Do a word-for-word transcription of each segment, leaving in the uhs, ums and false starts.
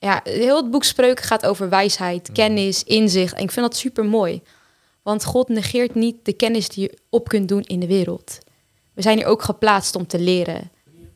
ja, heel het boek Spreuken gaat over wijsheid, kennis, inzicht. En ik vind dat super mooi. Want God negeert niet de kennis die je op kunt doen in de wereld. We zijn hier ook geplaatst om te leren.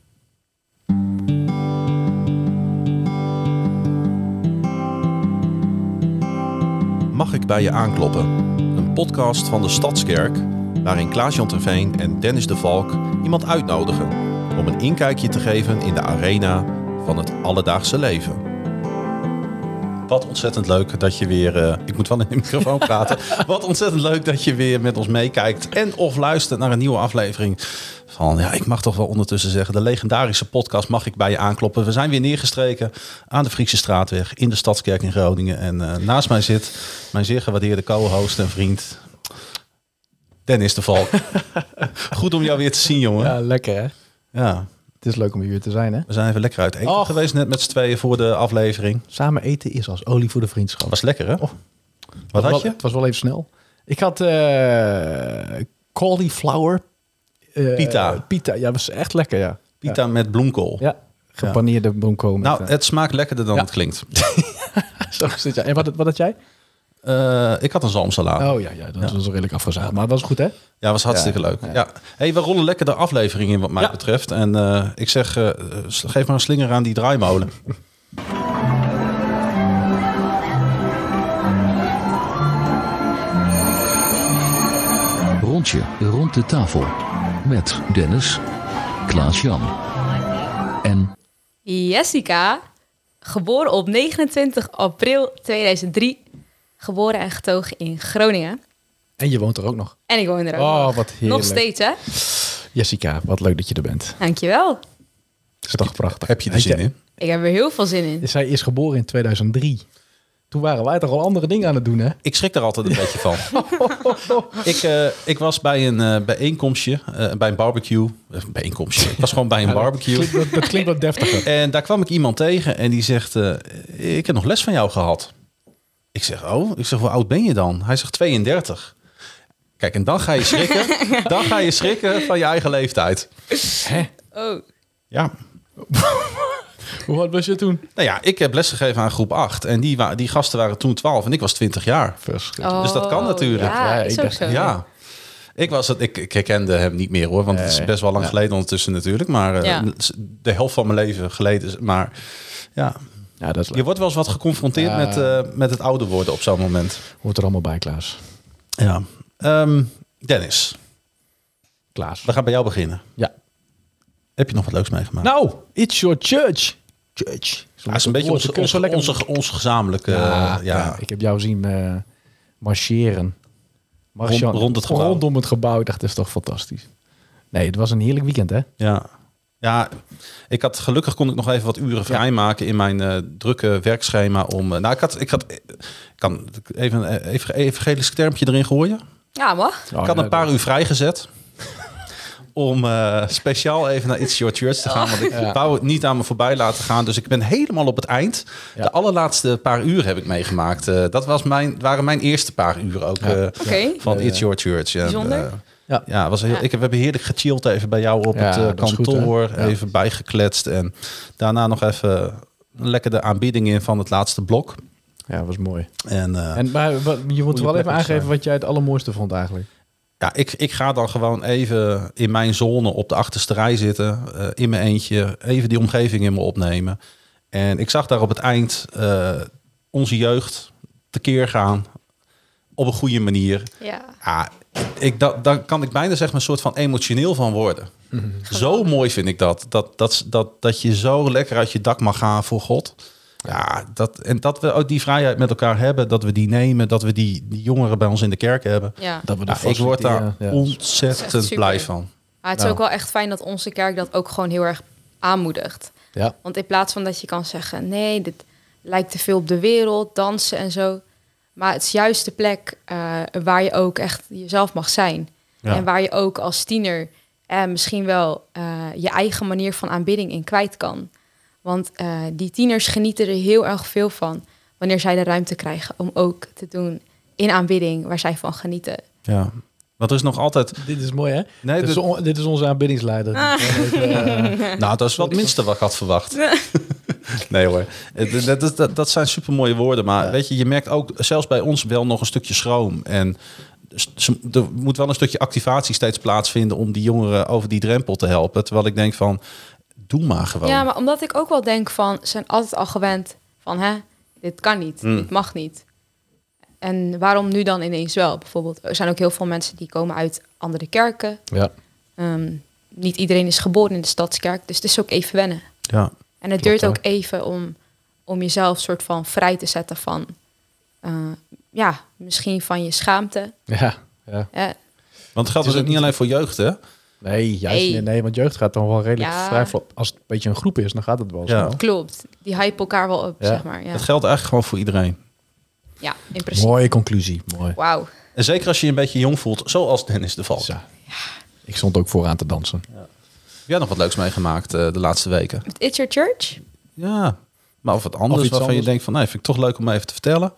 Mag ik bij je aankloppen? Een podcast van de Stadskerk, waarin Klaas-Jan Terveen en Dennis de Valk iemand uitnodigen om een inkijkje te geven in de arena van het alledaagse leven. Wat ontzettend leuk dat je weer... Uh, ik moet wel in de microfoon praten. Wat ontzettend leuk dat je weer met ons meekijkt en of luistert naar een nieuwe aflevering van... Ja, ik mag toch wel ondertussen zeggen, de legendarische podcast Mag ik bij je aankloppen. We zijn weer neergestreken aan de Friese Straatweg in de Stadskerk in Groningen. En uh, naast mij zit mijn zeer gewaardeerde co-host en vriend Dennis de Valk. Goed om jou weer te zien, jongen. Ja, lekker hè? Ja. Het is leuk om hier te zijn, hè? We zijn even lekker uit eten Och. geweest, net met z'n tweeën voor de aflevering. Samen eten is als olie voor de vriendschap. Was lekker, hè? Oh. Wat was had je? Wel, het was wel even snel. Ik had uh, cauliflower. Uh, Pita. Pita, ja, was echt lekker, ja. Pita ja. met bloemkool. Ja, gepaneerde ja. bloemkool. Met, nou, uh... het smaakt lekkerder dan ja. het klinkt. Zo is het, ja. En wat, wat had jij? Uh, ik had een zalmsalade. Oh ja, ja dat ja. was redelijk afgezaagd. Maar het was goed, hè? Ja, was hartstikke ja, leuk. ja. Ja. Hey, we rollen lekker de aflevering in wat mij ja. betreft. En uh, ik zeg, uh, geef maar een slinger aan die draaimolen. Rondje rond de tafel. Met Dennis, Klaas-Jan en... Jessica, geboren op negenentwintig april tweeduizend drie. Geboren en getogen in Groningen. En je woont er ook nog. En ik woon er ook oh, nog. Wat heerlijk. Nog steeds, hè? Jessica, wat leuk dat je er bent. Dankjewel. Dat is toch prachtig. Heb je er zin in? Ik heb er heel veel zin in. Zij is geboren in tweeduizend drie. Toen waren wij toch al andere dingen aan het doen, hè? Ik schrik er altijd een beetje van. ik, uh, ik was bij een uh, bijeenkomstje, uh, bij een barbecue. Uh, bijeenkomstje. Ik was gewoon bij een ja, barbecue. Dat klinkt, dat klinkt wat deftiger. En daar kwam ik iemand tegen en die zegt... Uh, ik heb nog les van jou gehad. Ik zeg, oh? Ik zeg, hoe oud ben je dan? Hij zegt, tweeëndertig. Kijk, en dan ga je schrikken. dan ga je schrikken van je eigen leeftijd. Hè? Oh. Ja. Hoe oud was je toen? Nou ja, ik heb lesgegeven aan groep acht. En die, wa- die gasten waren toen twaalf en ik was twintig jaar. Oh, dus dat kan natuurlijk. Ja, ja, is ik ook dacht, zo. Ja. Ik, was het, ik, ik herkende hem niet meer hoor. Want het is best wel lang ja. geleden ondertussen natuurlijk. Maar uh, Ja. de helft van mijn leven geleden. Maar ja, ja dat is leuk. je wordt wel eens wat geconfronteerd Ja. met, uh, met het ouder worden op zo'n moment. Hoort er allemaal bij, Klaas. Ja. Um, Dennis, Klaas. we gaan bij jou beginnen. Ja. Heb je nog wat leuks meegemaakt? Nou, it's your church. Church. Ja, is een beetje onze, onze, onze, onze, onze gezamenlijke... Ja, uh, ja. ja, ik heb jou zien uh, marcheren. Marcheren. Rond, rond het gebouw. Rondom het gebouw. Ik dacht, dat is toch fantastisch. Nee, het was een heerlijk weekend, hè? Ja. Ja, ik had gelukkig kon ik nog even wat uren vrijmaken ja. in mijn uh, drukke werkschema. Om, uh, nou, ik had, ik had, ik kan even een even, evangelisch termpje erin gooien. Ja, mag. Oh, ik had een paar uur vrijgezet. Om uh, speciaal even naar It's Your Church te gaan. Want ik ja. wou het niet aan me voorbij laten gaan. Dus ik ben helemaal op het eind. Ja. De allerlaatste paar uur heb ik meegemaakt. Uh, dat was mijn, waren mijn eerste paar uur ook uh, ja. okay. van It's Your Church. Bijzonder. En, uh, ja, ja, was heel, ja. Ik, we hebben heerlijk gechilled even bij jou op ja, het uh, kantoor. Goed, even ja. bijgekletst. En daarna nog even lekker de aanbieding in van het laatste blok. Ja, dat was mooi. En, uh, en maar je moet wel even aangeven wat jij het allermooiste vond eigenlijk. Ja, ik, ik ga dan gewoon even in mijn zone op de achterste rij zitten. Uh, in mijn eentje. Even die omgeving in me opnemen. En ik zag daar op het eind uh, onze jeugd tekeer gaan. Op een goede manier. Ja. Ah, ik, dat, daar kan ik bijna zeg maar een soort van emotioneel van worden. Mm-hmm. Zo mooi vind ik dat. Dat, dat, dat. dat je zo lekker uit je dak mag gaan voor God. Ja, dat, en dat we ook die vrijheid met elkaar hebben, dat we die nemen, dat we die, die jongeren bij ons in de kerk hebben. Ja. Dat we ja, ik word daar ja, ontzettend blij van. Maar het is nou. ook wel echt fijn dat onze kerk dat ook gewoon heel erg aanmoedigt. Ja. Want in plaats van dat je kan zeggen, nee, dit lijkt te veel op de wereld, dansen en zo. Maar het is juist de plek uh, waar je ook echt jezelf mag zijn. Ja. En waar je ook als tiener uh, misschien wel uh, je eigen manier van aanbidding in kwijt kan. Want uh, die tieners genieten er heel erg veel van wanneer zij de ruimte krijgen om ook te doen in aanbidding waar zij van genieten. Ja, Want er is nog altijd... Dit is mooi, hè? Nee, dit, is on, dit is onze aanbiddingsleider. Ah. Even, uh... Nou, dat is wat minste wat ik had verwacht. Nee hoor, dat, dat, dat, dat zijn supermooie woorden. Maar ja. weet je, je merkt ook zelfs bij ons wel nog een stukje schroom. En er moet wel een stukje activatie steeds plaatsvinden om die jongeren over die drempel te helpen. Terwijl ik denk van, doe maar gewoon. Ja, maar omdat ik ook wel denk van, ze zijn altijd al gewend van, hè, dit kan niet, mm. dit mag niet. En waarom nu dan ineens wel? Bijvoorbeeld, er zijn ook heel veel mensen die komen uit andere kerken. Ja. Um, niet iedereen is geboren in de Stadskerk, dus het is ook even wennen. Ja. En het duurt ook even om, om jezelf soort van vrij te zetten van... Uh, ja, misschien van je schaamte. Ja, ja. Uh, Want het geldt dus ook niet alleen voor jeugd, hè? Nee, juist nee. niet. Nee, want jeugd gaat dan wel redelijk ja. vrij... Als het een beetje een groep is, dan gaat het wel ja. zo. Klopt. Die hype elkaar wel op, ja. zeg maar. Ja. Het geldt eigenlijk gewoon voor iedereen. Ja, in principe. Mooie conclusie. Mooi. Wauw. En zeker als je je een beetje jong voelt, zoals Dennis de Valk. Ja. Ik stond ook vooraan te dansen. Ja. Heb jij nog wat leuks meegemaakt uh, de laatste weken? Met It's Your Church? Ja, maar of wat anders of waarvan anders. je denkt van, nee, vind ik toch leuk om even te vertellen.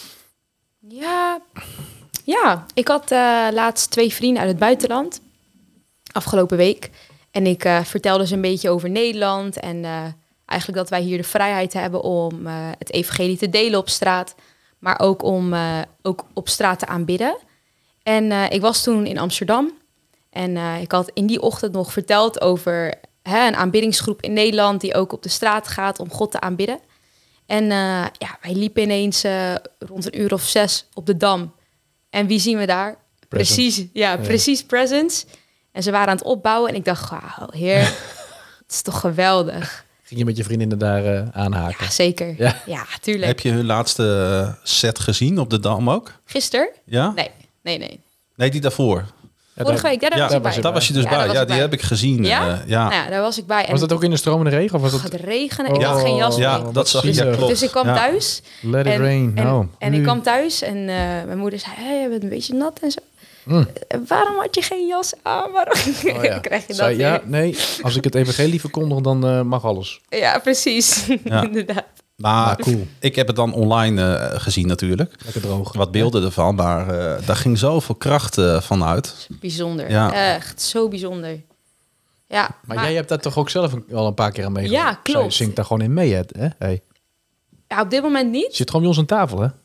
Ja, ja. Ik had uh, laatst twee vrienden uit het buitenland, afgelopen week. En ik uh, vertelde ze een beetje over Nederland en uh, eigenlijk dat wij hier de vrijheid hebben om uh, het evangelie te delen op straat, maar ook om uh, ook op straat te aanbidden. En uh, ik was toen in Amsterdam en uh, ik had in die ochtend nog verteld over hè, een aanbiddingsgroep in Nederland die ook op de straat gaat om God te aanbidden. En uh, ja, wij liepen ineens uh, rond een uur of zes op de Dam. En wie zien we daar? Presence. Precies, ja, ja, precies Presence. En ze waren aan het opbouwen en ik dacht, wauw, heer, het is toch geweldig. Ging je met je vriendinnen daar uh, aanhaken? Ja, zeker. Ja. ja, tuurlijk. Heb je hun laatste set gezien op de Dam ook? Gisteren? Ja? Nee, nee, nee. Nee, die daarvoor. Ja, Vorige week, ja, daar ja, was ik bij. Daar was je dus ja, bij. Ja, die bij. heb ik gezien. Ja? Uh, ja? Nou ja, daar was ik bij. En was dat ook in de stromende regen? Of was dat... Het regenen, oh, ik had geen jas mee. Ja, dat zag ik. Ja, klopt. Dus ik kwam ja. thuis. Let en, it rain. En, no. en ik kwam thuis en uh, mijn moeder zei, hey, je bent een beetje nat en zo. Mm. Waarom had je geen jas aan? Waarom oh, ja. krijg je dat Zei, weer? Ja, nee, als ik het evangelie verkondig, dan uh, mag alles. Ja, precies. Ja. Inderdaad. Maar ah, cool. Ik heb het dan online uh, gezien natuurlijk. Lekker droog. Wat beelden ja. ervan, maar uh, daar ging zoveel kracht uh, van uit. Bijzonder. Ja. Echt, zo bijzonder. Ja, maar, maar jij hebt daar toch ook zelf een, al een paar keer aan meegemaakt? Ja, klopt. Je zingt daar gewoon in mee, hè? Hey. Ja, op dit moment niet. Je zit gewoon bij ons aan tafel, hè?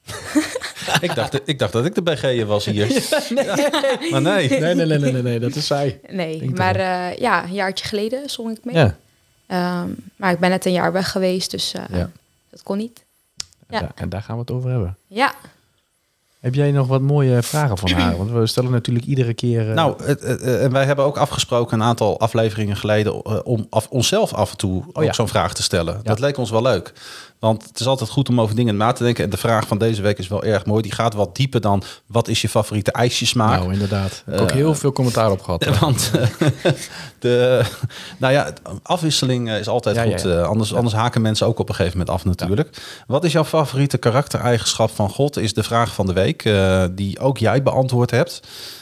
ik, dacht, ik dacht dat ik de B G'er was hier. Ja, nee. Ja. Maar nee. Nee, nee, nee, nee, nee, nee, dat is zij. Nee, Denk maar uh, ja, een jaartje geleden zong ik mee. Ja. Um, maar ik ben net een jaar weg geweest, dus uh, ja. dat kon niet. Ja. Ja, en daar gaan we het over hebben. Ja. Heb jij nog wat mooie vragen van haar? Want we stellen natuurlijk iedere keer... Uh... Nou, en uh, uh, wij hebben ook afgesproken een aantal afleveringen geleden... Uh, om af, onszelf af en toe oh, ja. zo'n vraag te stellen. Ja. Dat leek ons wel leuk. Want het is altijd goed om over dingen na te denken. En de vraag van deze week is wel erg mooi. Die gaat wat dieper dan, wat is je favoriete ijsjesmaak? Nou, inderdaad. Ik heb uh, ook heel veel commentaar op gehad. Uh, want uh, de, nou ja, afwisseling is altijd ja, goed. Ja, ja. Uh, anders, ja. anders haken mensen ook op een gegeven moment af natuurlijk. Ja. Wat is jouw favoriete karaktereigenschap van God? Is de vraag van de week. Uh, die ook jij beantwoord hebt.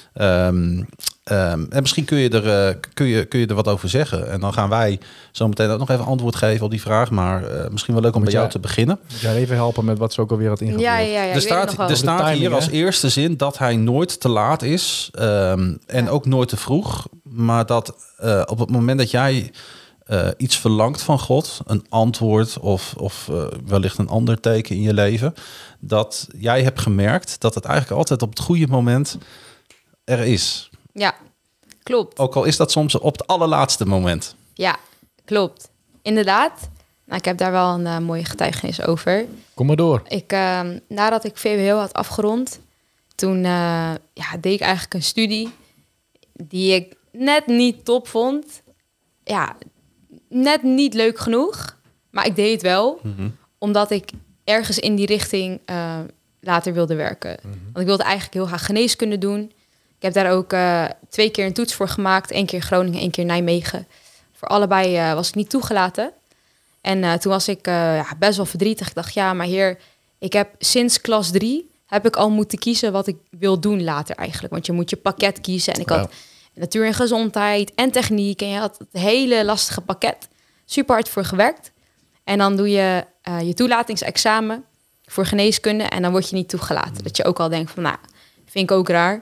Um, Um, en misschien kun je, er, uh, kun, je, kun je er wat over zeggen. En dan gaan wij zo meteen ook nog even antwoord geven op die vraag. Maar uh, misschien wel leuk om moet bij jij, jou te beginnen. Moet jij even helpen met wat ze ook alweer had ingevuld? Ja, ja, ja, er staat, er staat timing, hier hè? Als eerste zin dat hij nooit te laat is. Um, en ja. ook nooit te vroeg. Maar dat uh, op het moment dat jij uh, iets verlangt van God, een antwoord of, of uh, wellicht een ander teken in je leven, dat jij hebt gemerkt dat het eigenlijk altijd op het goede moment er is. Ja, klopt. Ook al is dat soms op het allerlaatste moment. Ja, klopt. Inderdaad. Nou, ik heb daar wel een uh, mooie getuigenis over. Kom maar door. Ik, uh, nadat ik V W O had afgerond, toen uh, ja, deed ik eigenlijk een studie die ik net niet top vond. Ja, net niet leuk genoeg. Maar ik deed het wel, mm-hmm. omdat ik ergens in die richting uh, later wilde werken. Mm-hmm. Want ik wilde eigenlijk heel graag geneeskunde doen. Ik heb daar ook uh, twee keer een toets voor gemaakt. Eén keer Groningen, één keer Nijmegen. Voor allebei uh, was ik niet toegelaten. En uh, toen was ik uh, ja, best wel verdrietig. Ik dacht, ja, maar heer, ik heb sinds klas drie... heb ik al moeten kiezen wat ik wil doen later eigenlijk. Want je moet je pakket kiezen. En ik had ja. natuur en gezondheid en techniek. En je had het hele lastige pakket. Super hard voor gewerkt. En dan doe je uh, je toelatingsexamen voor geneeskunde. En dan word je niet toegelaten. Mm. Dat je ook al denkt van, nou, vind ik ook raar.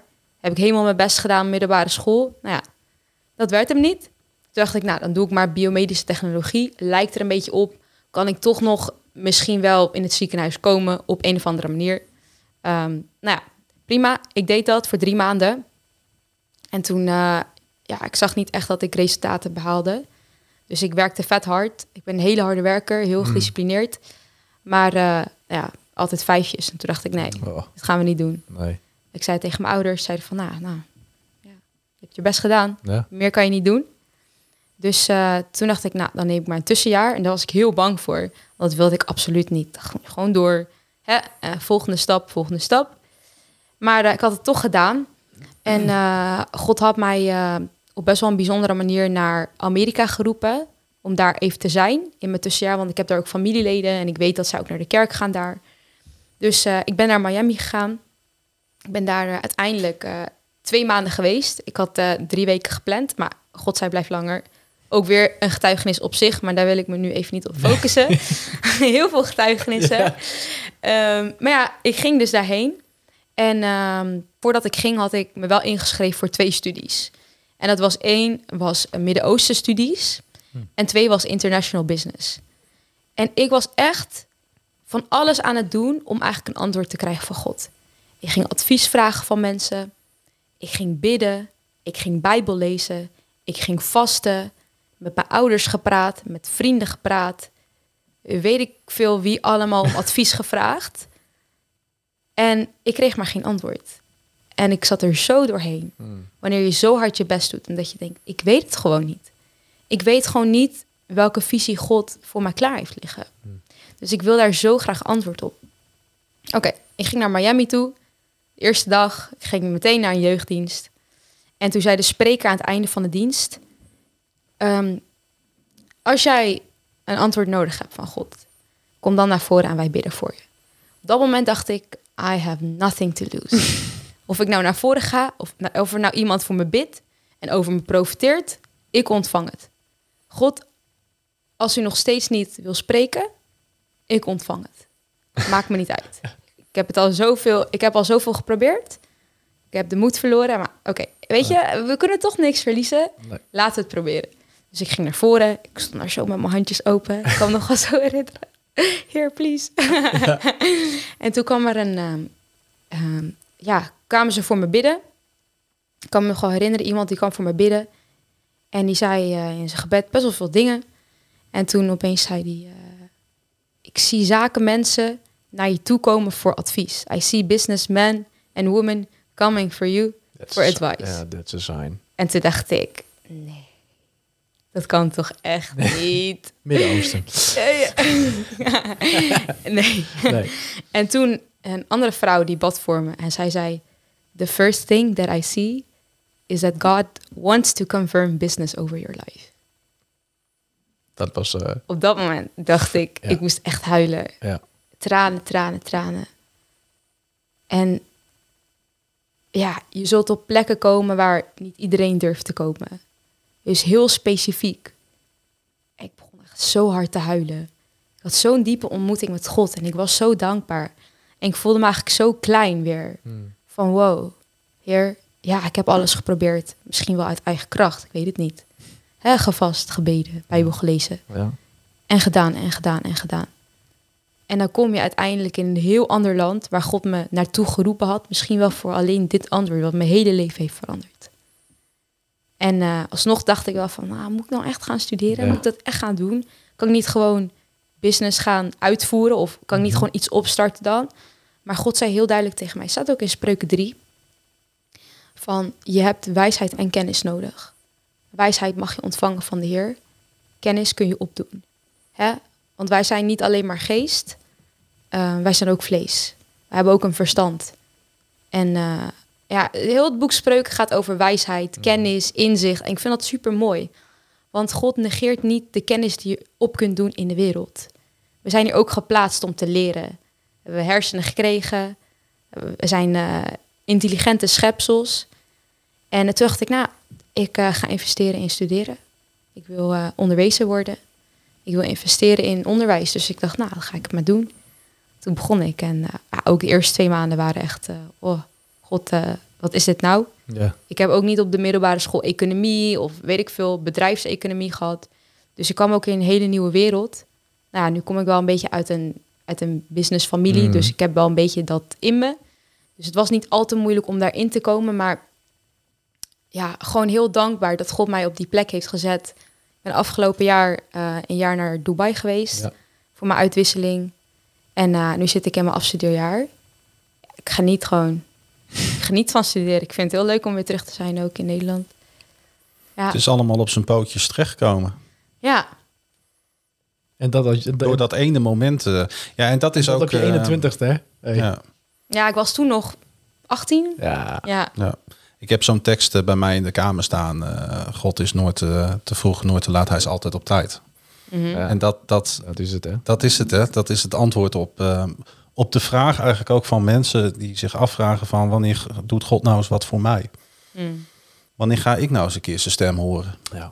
Heb ik helemaal mijn best gedaan, middelbare school. Nou ja, dat werd hem niet. Toen dacht ik, nou, dan doe ik maar biomedische technologie. Lijkt er een beetje op. Kan ik toch nog misschien wel in het ziekenhuis komen op een of andere manier. Um, nou ja, prima. Ik deed dat voor drie maanden. En toen, uh, ja, ik zag niet echt dat ik resultaten behaalde. Dus ik werkte vet hard. Ik ben een hele harde werker, heel gedisciplineerd. Mm. Maar uh, ja, altijd vijfjes. En toen dacht ik, nee, oh. dat gaan we niet doen. Nee. Ik zei tegen mijn ouders, zeiden van, nou, nou ja, je hebt je best gedaan. Ja. Meer kan je niet doen. Dus uh, toen dacht ik, nou, dan neem ik maar een tussenjaar. En daar was ik heel bang voor. Want dat wilde ik absoluut niet. Gewoon door, hè, uh, volgende stap, volgende stap. Maar uh, ik had het toch gedaan. En uh, God had mij uh, op best wel een bijzondere manier naar Amerika geroepen. Om daar even te zijn in mijn tussenjaar. Want ik heb daar ook familieleden. En ik weet dat zij ook naar de kerk gaan daar. Dus uh, ik ben naar Miami gegaan. Ik ben daar uh, uiteindelijk uh, twee maanden geweest. Ik had uh, drie weken gepland. Maar God zij blijft langer. Ook weer een getuigenis op zich. Maar daar wil ik me nu even niet op focussen. Nee. Heel veel getuigenissen. Ja. Um, maar ja, ik ging dus daarheen. En um, voordat ik ging had ik me wel ingeschreven voor twee studies. En dat was één, was Midden-Oosten studies. Hm. En twee was international business. En ik was echt van alles aan het doen om eigenlijk een antwoord te krijgen van God. Ik ging advies vragen van mensen. Ik ging bidden. Ik ging Bijbel lezen. Ik ging vasten. Met mijn ouders gepraat. Met vrienden gepraat. Weet ik veel wie allemaal om advies gevraagd. En ik kreeg maar geen antwoord. En ik zat er zo doorheen. Hmm. Wanneer je zo hard je best doet. En dat je denkt, ik weet het gewoon niet. Ik weet gewoon niet welke visie God voor mij klaar heeft liggen. Hmm. Dus ik wil daar zo graag antwoord op. Oké, okay, ik ging naar Miami toe. De eerste dag ik ging meteen naar een jeugddienst. En toen zei de spreker aan het einde van de dienst. Um, als jij een antwoord nodig hebt van God. Kom dan naar voren en wij bidden voor je. Op dat moment dacht ik, I have nothing to lose. Of ik nou naar voren ga, of, of er nou iemand voor me bidt en over me profiteert, ik ontvang het. God, als u nog steeds niet wil spreken, ik ontvang het. Maakt me niet uit. Ik heb het al zoveel, ik heb al zoveel geprobeerd. Ik heb de moed verloren, maar oké, okay, weet je, we kunnen toch niks verliezen. Nee. Laten we het proberen. Dus ik ging naar voren, ik stond daar zo met mijn handjes open. Ik kan me nog wel zo herinneren. Here, please. Ja. En toen kwam er een... Um, um, ja, kwamen ze voor me bidden. Ik kan me nog wel herinneren, iemand die kwam voor me bidden. En die zei uh, in zijn gebed best wel veel dingen. En toen opeens zei hij... Uh, ik zie zakenmensen naar je toe komen voor advies. I see businessmen and women coming for you that's for advice. Ja, yeah, that's a sign. En toen dacht ik... Nee. Dat kan toch echt niet? Midden-Oosten. nee. nee. En toen een andere vrouw die bad voor me. En zij zei... The first thing that I see... is that God wants to confirm business over your life. Dat was... Uh... Op dat moment dacht ik... Ja. Ik moest echt huilen. Ja. Tranen, tranen, tranen. En... Ja, je zult op plekken komen... waar niet iedereen durft te komen... Dus heel specifiek. Ik begon echt zo hard te huilen. Ik had zo'n diepe ontmoeting met God. En ik was zo dankbaar. En ik voelde me eigenlijk zo klein weer. Hmm. Van wow, Heer, ja, ik heb alles geprobeerd. Misschien wel uit eigen kracht, ik weet het niet. He, gevast, gebeden, Bijbel gelezen. Ja. En gedaan, en gedaan, en gedaan. En dan kom je uiteindelijk in een heel ander land... waar God me naartoe geroepen had. Misschien wel voor alleen dit antwoord... wat mijn hele leven heeft veranderd. En uh, alsnog dacht ik wel van, nou, moet ik nou echt gaan studeren? Ja. Moet ik dat echt gaan doen? Kan ik niet gewoon business gaan uitvoeren? Of kan ik niet gewoon iets opstarten dan? Maar God zei heel duidelijk tegen mij, staat ook in Spreuken drie... van, je hebt wijsheid en kennis nodig. Wijsheid mag je ontvangen van de Heer. Kennis kun je opdoen. Hè? Want wij zijn niet alleen maar geest. Uh, wij zijn ook vlees. We hebben ook een verstand. En... Uh, Ja, heel het boek Spreuken gaat over wijsheid, kennis, inzicht. En ik vind dat super mooi. Want God negeert niet de kennis die je op kunt doen in de wereld. We zijn hier ook geplaatst om te leren. We hebben hersenen gekregen. We zijn uh, intelligente schepsels. En toen dacht ik, nou, ik uh, ga investeren in studeren. Ik wil uh, onderwezer worden. Ik wil investeren in onderwijs. Dus ik dacht, nou, dan ga ik het maar doen. Toen begon ik. En uh, ook de eerste twee maanden waren echt... Uh, oh, God, uh, wat is dit nou? Ja. Ik heb ook niet op de middelbare school economie of weet ik veel, bedrijfseconomie gehad. Dus ik kwam ook in een hele nieuwe wereld. Nou ja, nu kom ik wel een beetje uit een, uit een businessfamilie, Mm. dus ik heb wel een beetje dat in me. Dus het was niet al te moeilijk om daarin te komen, maar ja, gewoon heel dankbaar dat God mij op die plek heeft gezet. Ik ben afgelopen jaar uh, een jaar naar Dubai geweest Ja. voor mijn uitwisseling. En uh, nu zit ik in mijn afstudeerjaar. Ik geniet gewoon. Ik geniet van studeren. Ik vind het heel leuk om weer terug te zijn ook in Nederland. Ja, Het is allemaal op zijn pootjes terechtgekomen. ja. En dat, dat, dat, Door dat ene moment. Uh, ja, en dat is dat ook... op je uh, eenentwintigste, hè? Hey. ja, ja, ik was toen nog achttien. Ja. Ja, ja. Ik heb zo'n tekst uh, bij mij in de kamer staan. Uh, God is nooit uh, te vroeg, nooit te laat. Hij is altijd op tijd. Mhm. Ja. En dat, dat, Dat is het, hè? dat is het, hè? Dat is het antwoord op, uh, op de vraag eigenlijk ook van mensen die zich afvragen van wanneer doet God nou eens wat voor mij? Mm. Wanneer ga ik nou eens een keer zijn stem horen? Ja.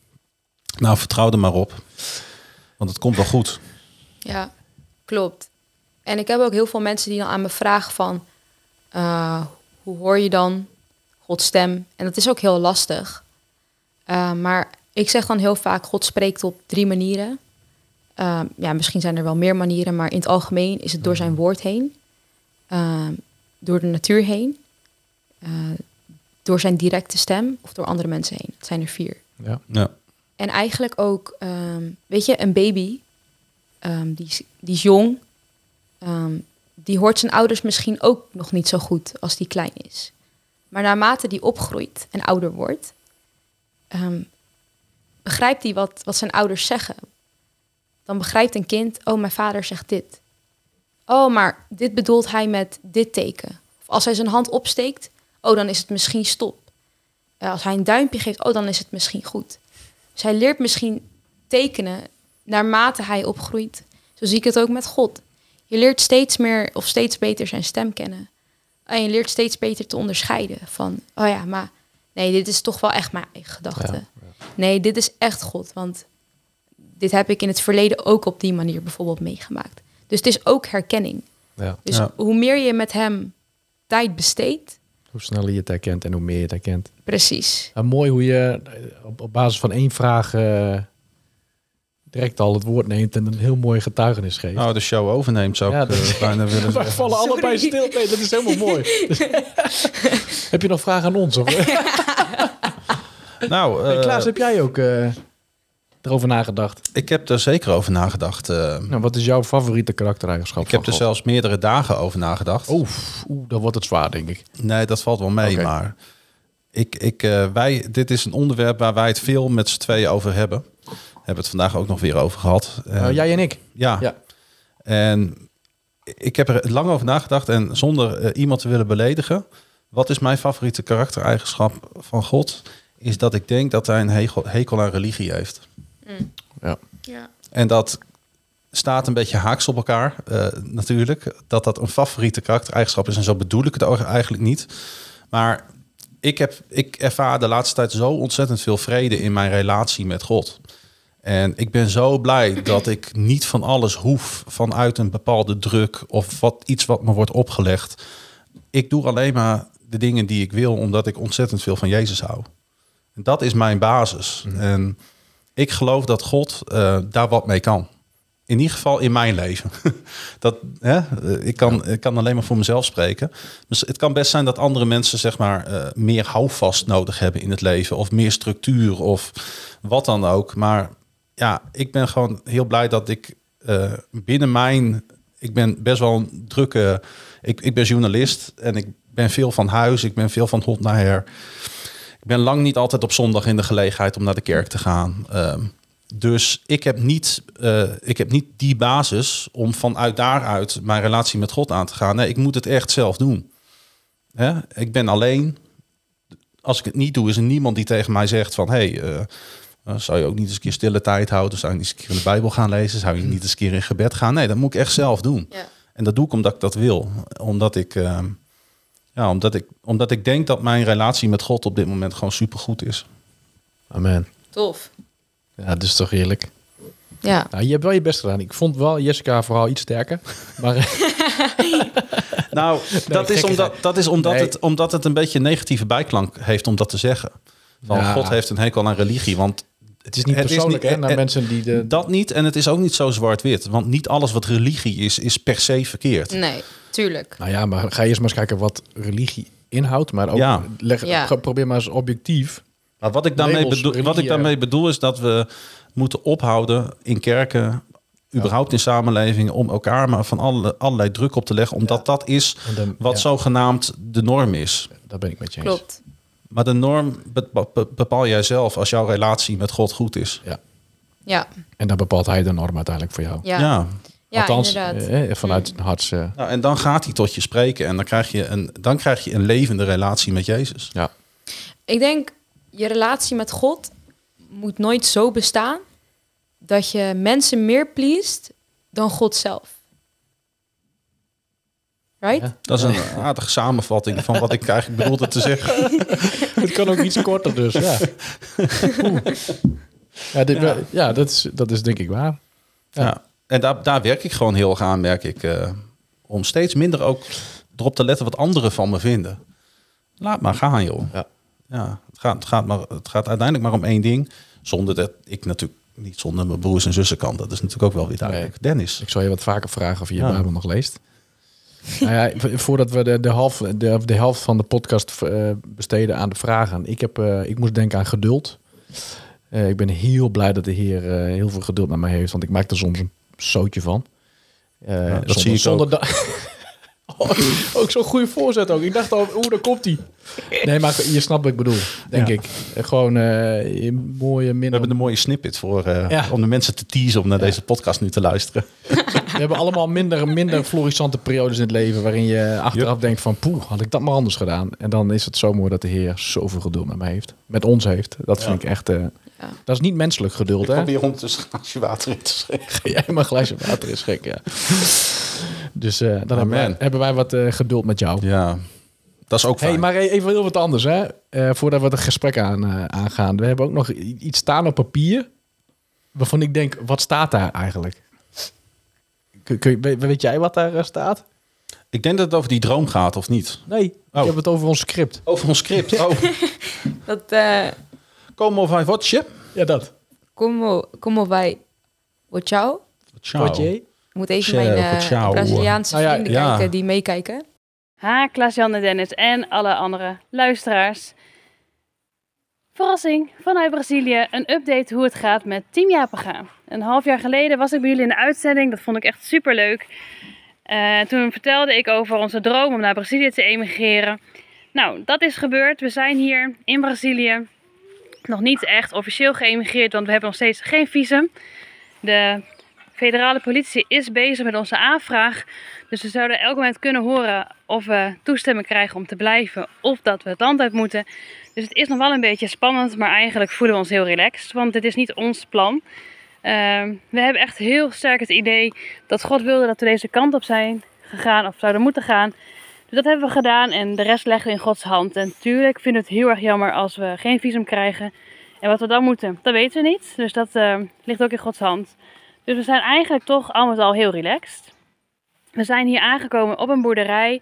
Nou, vertrouw er maar op. Want het komt wel goed. Ja, klopt. En ik heb ook heel veel mensen die dan aan me vragen van... Uh, hoe hoor je dan Gods stem? En dat is ook heel lastig. Uh, maar ik zeg dan heel vaak, God spreekt op drie manieren. Uh, ja, misschien zijn er wel meer manieren, maar in het algemeen is het door zijn woord heen. Uh, door de natuur heen. Uh, door zijn directe stem of door andere mensen heen. Het zijn er vier. Ja. Ja. En eigenlijk ook, um, weet je, een baby, um, die, is, die is jong. Um, die hoort zijn ouders misschien ook nog niet zo goed als die klein is. Maar naarmate die opgroeit en ouder wordt... Um, begrijpt hij wat, wat zijn ouders zeggen. Dan begrijpt een kind, oh, mijn vader zegt dit. Oh, maar dit bedoelt hij met dit teken. Of als hij zijn hand opsteekt, oh, dan is het misschien stop. Uh, als hij een duimpje geeft, oh, dan is het misschien goed. Dus hij leert misschien tekenen naarmate hij opgroeit. Zo zie ik het ook met God. Je leert steeds meer of steeds beter zijn stem kennen. En je leert steeds beter te onderscheiden van... oh ja, maar nee, dit is toch wel echt mijn eigen gedachte. Ja, ja. Nee, dit is echt God. Want dit heb ik in het verleden ook op die manier bijvoorbeeld meegemaakt. Dus het is ook herkenning. Ja. Dus Ja. hoe meer je met hem tijd besteedt... Hoe sneller je het herkent en hoe meer je het herkent. Precies. En mooi hoe je op, op basis van één vraag uh, direct al het woord neemt en een heel mooi getuigenis geeft. Nou, de show overneemt zou Ja, ik dat- uh, bijna willen We zeggen. vallen Sorry. allebei stil. Nee, dat is helemaal mooi. Heb je nog vragen aan ons? Of? Nou, Hey, uh, Klaas, heb jij ook uh, erover nagedacht? ik heb er zeker over nagedacht. Uh, Nou, wat is jouw favoriete karaktereigenschap? ik heb van er God? zelfs meerdere dagen over nagedacht. Oeh, oeh, dan wordt het zwaar, denk ik. Nee, dat valt wel mee, Oké. maar ik, ik, uh, wij, dit is een onderwerp waar wij het veel met z'n tweeën over hebben. We hebben het vandaag ook nog weer over gehad. Uh, En- jij en ik. Ja. Ja. En ik heb er lang over nagedacht en zonder uh, iemand te willen beledigen. Wat is mijn favoriete karaktereigenschap van God? Is dat ik denk dat hij een hekel, hekel aan religie heeft. Mm. Ja. Ja. En dat staat een beetje haaks op elkaar, uh, natuurlijk. Dat dat een favoriete karaktereigenschap is. En zo bedoel ik het ook eigenlijk niet. Maar ik, heb, ik ervaar de laatste tijd zo ontzettend veel vrede in mijn relatie met God. En ik ben zo blij dat ik niet van alles hoef vanuit een bepaalde druk of wat, iets wat me wordt opgelegd. Ik doe alleen maar de dingen die ik wil, omdat ik ontzettend veel van Jezus hou. En dat is mijn basis. Mhm. En ik geloof dat God uh, daar wat mee kan. In ieder geval in mijn leven. dat, hè, ik, kan, ik kan alleen maar voor mezelf spreken. Dus het kan best zijn dat andere mensen zeg maar, uh, meer houvast nodig hebben in het leven. Of meer structuur of wat dan ook. Maar ja, ik ben gewoon heel blij dat ik uh, binnen mijn... Ik ben best wel een drukke... Ik, ik ben journalist en ik ben veel van huis. Ik ben veel van hot naar her. Ik ben lang niet altijd op zondag in de gelegenheid om naar de kerk te gaan. Um, dus ik heb, niet, uh, ik heb niet die basis om vanuit daaruit mijn relatie met God aan te gaan. Nee, ik moet het echt zelf doen. Hè? Ik ben alleen. Als ik het niet doe, is er niemand die tegen mij zegt van... hey, uh, uh, zou je ook niet eens een keer stille tijd houden? Zou je niet eens een keer in de Bijbel gaan lezen? Zou je niet eens een keer in gebed gaan? Nee, dat moet ik echt zelf doen. Ja. En dat doe ik omdat ik dat wil. Omdat ik... Uh, Ja, omdat ik, omdat ik denk dat mijn relatie met God op dit moment gewoon supergoed is. Amen. Tof. Ja, dat is toch heerlijk. Ja. Nou, je hebt wel je best gedaan. Ik vond wel Jessica vooral iets sterker. Maar Nou, dat, is omdat, dat is omdat, nee. het, omdat het een beetje een negatieve bijklank heeft om dat te zeggen. Van ja. God heeft een hekel aan religie, want... Het is niet het persoonlijk, is niet, hè, naar het, mensen die... De... Dat niet, en het is ook niet zo zwart-wit. Want niet alles wat religie is, is per se verkeerd. Nee, tuurlijk. Nou ja, maar ga eerst maar eens kijken wat religie inhoudt. Maar ook ja. leg, ja. probeer maar eens objectief... Maar wat ik daarmee bedoel, wat ik daarmee bedoel is dat we moeten ophouden in kerken... überhaupt in samenlevingen, om elkaar maar van alle, allerlei druk op te leggen. Omdat ja. dat is de, wat ja. zogenaamd de norm is. Daar ben ik met je eens. Klopt. Maar de norm bepaal jij zelf als jouw relatie met God goed is. Ja. ja. En dan bepaalt hij de norm uiteindelijk voor jou. Ja, ja. ja Althans, eh, vanuit het harts... Uh... Nou, en dan gaat hij tot je spreken. En dan krijg je een, dan krijg je een levende relatie met Jezus. Ja. Ik denk, je relatie met God moet nooit zo bestaan... dat je mensen meer pleest dan God zelf. Right? Ja. Dat is een aardige samenvatting van wat ik eigenlijk bedoelde te zeggen. Het kan ook iets korter dus, ja. Ja, dit, ja. ja dat, is, dat is denk ik waar. Ja. Ja. En daar, daar werk ik gewoon heel erg aan, merk ik. Uh, om steeds minder ook erop te letten wat anderen van me vinden. Laat maar gaan, joh. Ja. Ja, het, gaat, het, gaat maar, het gaat uiteindelijk maar om één ding. Zonder dat ik natuurlijk niet zonder mijn broers en zussen kan. Dat is natuurlijk ook wel weer duidelijk. Nee. Dennis. Ik zal je wat vaker vragen of je je ja. Bijbel nog leest. Nou ja, voordat we de, de, half, de, de helft van de podcast uh, besteden aan de vragen. Ik, heb, uh, ik moest denken aan geduld. Uh, ik ben heel blij dat de Heer uh, heel veel geduld met mij heeft. Want ik maak er soms een zootje van. Uh, ja, dat zonder, zie ik zonder ook. Da- oh, ook zo'n goede voorzet ook. Ik dacht al, oeh, daar komt hij. Nee, maar je snapt wat ik bedoel, denk ja. ik. Gewoon uh, mooie... Minder... We hebben een mooie snippet voor, uh, ja. om de mensen te teasen om naar ja. deze podcast nu te luisteren. We hebben allemaal minder, minder florissante periodes in het leven... waarin je achteraf yep. denkt van... poeh, had ik dat maar anders gedaan. En dan is het zo mooi dat de Heer zoveel geduld met mij heeft. Met ons heeft. Dat vind ja. ik echt... Uh, ja. Dat is niet menselijk geduld, ik hè? Ik probeer ondertussen een glaasje water in te schenken. Jij maar een glaasje water in schenken, ja. Dus uh, dan hebben wij, hebben wij wat uh, geduld met jou. Ja, dat is ook fijn. Hey, maar even heel wat anders, hè? Uh, voordat we het gesprek aan, uh, aangaan. We hebben ook nog iets staan op papier... waarvan ik denk, wat staat daar eigenlijk? Kun, kun je, weet jij wat daar uh, staat? Ik denk dat het over die droom gaat, of niet? Nee, oh. ik heb het over ons script. Over ons script, oh. dat... Uh... Como vai você? Ja, dat. Como, como vai você? Você? Ik moet even mijn uh, Braziliaanse nou ja, vrienden ja. kijken die meekijken. Ha, Klaas-Jan en Dennis en alle andere luisteraars. Verrassing, vanuit Brazilië, een update hoe het gaat met Team Japaga. Een half jaar geleden was ik bij jullie in de uitzending, dat vond ik echt superleuk. Uh, toen vertelde ik over onze droom om naar Brazilië te emigreren. Nou, dat is gebeurd. We zijn hier in Brazilië nog niet echt officieel geëmigreerd, want we hebben nog steeds geen visum. De federale politie is bezig met onze aanvraag. Dus we zouden elk moment kunnen horen of we toestemming krijgen om te blijven of dat we het land uit moeten. Dus het is nog wel een beetje spannend, maar eigenlijk voelen we ons heel relaxed, want dit is niet ons plan. Uh, we hebben echt heel sterk het idee dat God wilde dat we deze kant op zijn gegaan of zouden moeten gaan. Dus dat hebben we gedaan en de rest leggen we in Gods hand. En natuurlijk vinden we het heel erg jammer als we geen visum krijgen. En wat we dan moeten, dat weten we niet. Dus dat uh, ligt ook in Gods hand. Dus we zijn eigenlijk toch al met al heel relaxed. We zijn hier aangekomen op een boerderij.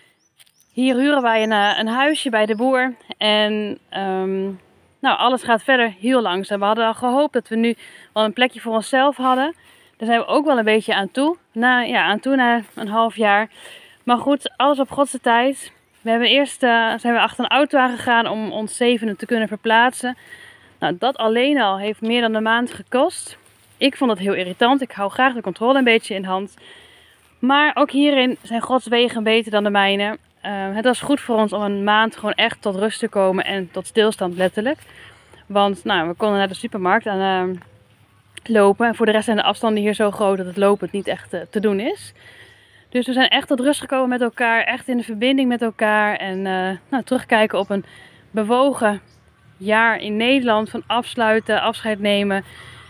Hier huren wij een, een huisje bij de boer. En um, nou, alles gaat verder heel langzaam. We hadden al gehoopt dat we nu wel een plekje voor onszelf hadden. Daar zijn we ook wel een beetje aan toe. Na, ja, aan toe na een half jaar. Maar goed, alles op Godse tijd. We hebben eerst uh, zijn we achter een auto aangegaan om ons zevenen te kunnen verplaatsen. Nou, dat alleen al heeft meer dan een maand gekost. Ik vond het heel irritant. Ik hou graag de controle een beetje in hand. Maar ook hierin zijn Gods wegen beter dan de mijne. Uh, het was goed voor ons om een maand gewoon echt tot rust te komen en tot stilstand letterlijk. Want nou, we konden naar de supermarkt aan uh, lopen. En voor de rest zijn de afstanden hier zo groot dat het lopen niet echt uh, te doen is. Dus we zijn echt tot rust gekomen met elkaar. Echt in de verbinding met elkaar. En uh, nou, terugkijken op een bewogen jaar in Nederland. Van afsluiten, afscheid nemen.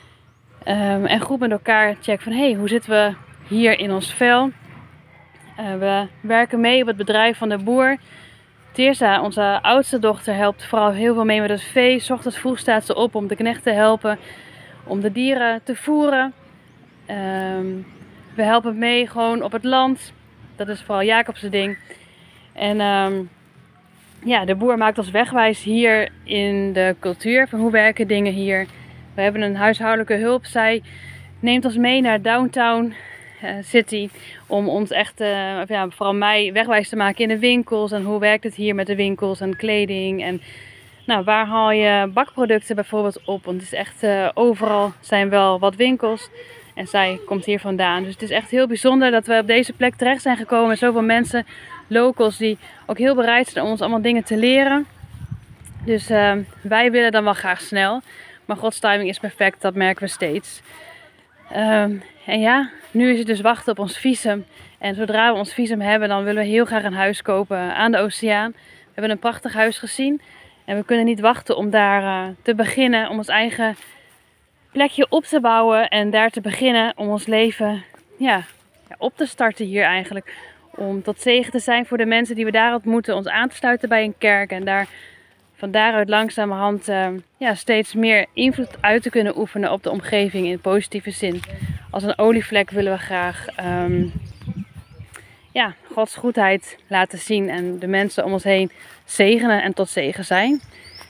Um, en goed met elkaar checken van, hé, hey, hoe zitten we hier in ons vel? Uh, we werken mee op het bedrijf van de boer. Teersa, onze oudste dochter, helpt vooral heel veel mee met het vee. 's Ochtends vroeg staat ze op om de knecht te helpen. Om de dieren te voeren. Um, we helpen mee gewoon op het land. Dat is vooral Jacob's ding. En um, ja, de boer maakt ons wegwijs hier in de cultuur. Van hoe werken dingen hier. We hebben een huishoudelijke hulp. Zij neemt ons mee naar downtown uh, city. Om ons echt, uh, ja, vooral mij, wegwijs te maken in de winkels. En hoe werkt het hier met de winkels en kleding. En nou, waar haal je bakproducten bijvoorbeeld op? Want het is echt uh, overal zijn wel wat winkels. En zij komt hier vandaan. Dus het is echt heel bijzonder dat we op deze plek terecht zijn gekomen. Met zoveel mensen, locals, die ook heel bereid zijn om ons allemaal dingen te leren. Dus uh, wij willen dan wel graag snel. Maar Gods timing is perfect, dat merken we steeds. Um, en ja, nu is het dus wachten op ons visum. En zodra we ons visum hebben, dan willen we heel graag een huis kopen aan de oceaan. We hebben een prachtig huis gezien. En we kunnen niet wachten om daar uh, te beginnen, om ons eigen plekje op te bouwen. En daar te beginnen om ons leven ja, ja, op te starten hier eigenlijk. Om tot zegen te zijn voor de mensen die we daar ontmoeten. Ons aan te sluiten bij een kerk. En daar van daaruit langzamerhand uh, ja, steeds meer invloed uit te kunnen oefenen op de omgeving in positieve zin. Als een olievlek willen we graag um, ja, Gods goedheid laten zien. En de mensen om ons heen zegenen en tot zegen zijn.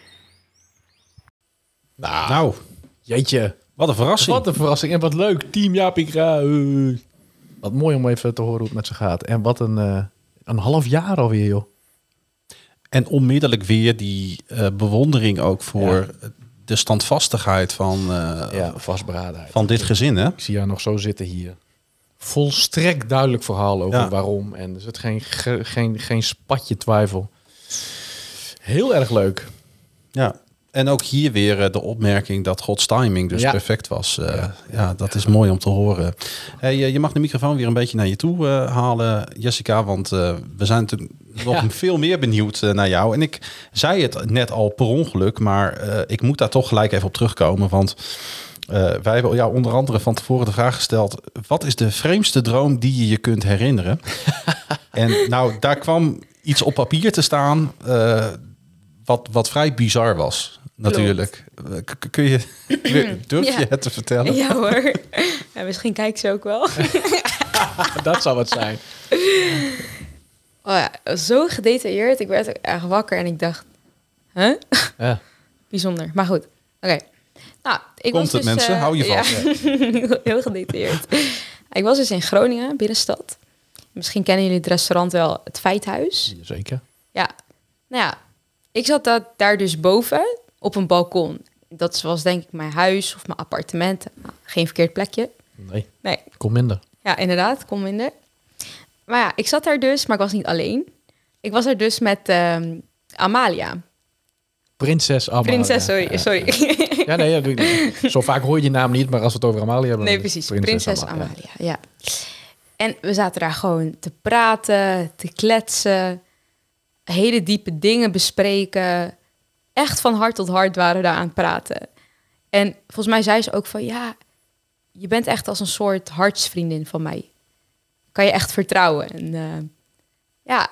Nou, Nou, jeetje. wat een verrassing. Wat een verrassing en wat leuk. Team Japikra. Uh. Wat mooi om even te horen hoe het met ze gaat. En wat een, uh, een half jaar alweer, joh. En onmiddellijk weer die uh, bewondering ook voor Ja. de standvastigheid van, uh, Ja, vastberadenheid. van dit gezin, hè? Ik zie haar nog zo zitten hier. Volstrekt duidelijk verhaal over Ja. waarom. En er zit geen, ge, geen, geen spatje twijfel. Heel erg leuk. Ja. En ook hier weer uh, de opmerking dat Gods timing dus Ja. perfect was. Uh, ja. Ja. dat is mooi om te horen. Hey, uh, je mag de microfoon weer een beetje naar je toe uh, halen, Jessica. Want uh, we zijn natuurlijk nog Ja. veel meer benieuwd uh, naar jou. En ik zei het net al per ongeluk, maar uh, ik moet daar toch gelijk even op terugkomen. Want uh, wij hebben jou onder andere van tevoren de vraag gesteld: wat is de vreemdste droom die je je kunt herinneren? En nou, daar kwam iets op papier te staan uh, wat, wat vrij bizar was. Natuurlijk. K- k- kun je, durf je Ja. het te vertellen? Ja hoor. Ja, misschien kijkt ze ook wel. Dat zou het zijn. Oh ja, zo gedetailleerd. Ik werd erg wakker en ik dacht, huh? Ja. Bijzonder. Maar goed, oké. Nou, ik Komt was het, dus, mensen? uh, Hou je ja, vast. heel gedetailleerd. Ik was dus in Groningen, binnenstad. Misschien kennen jullie het restaurant wel, het Feithuis. Zeker. Ja, nou ja, ik zat dat, daar dus boven op een balkon. Dat was denk ik mijn huis of mijn appartement. Nou, geen verkeerd plekje. Nee, Nee, kom minder. ja, inderdaad, kom minder. Maar ja, ik zat daar dus, maar ik was niet alleen. Ik was er dus met um, Amalia. Prinses Amalia. Prinses, sorry, Ja. sorry. Ja, nee, ja, doe ik niet. Zo vaak hoor je die naam niet, maar als we het over Amalia hebben... Nee, dan is precies. het Prinses, Amalia. Amalia, ja. En we zaten daar gewoon te praten, te kletsen, hele diepe dingen bespreken. Echt van hart tot hart waren we daar aan het praten. En volgens mij zei ze ook van, ja, je bent echt als een soort hartsvriendin van mij. Kan je echt vertrouwen. En uh, ja,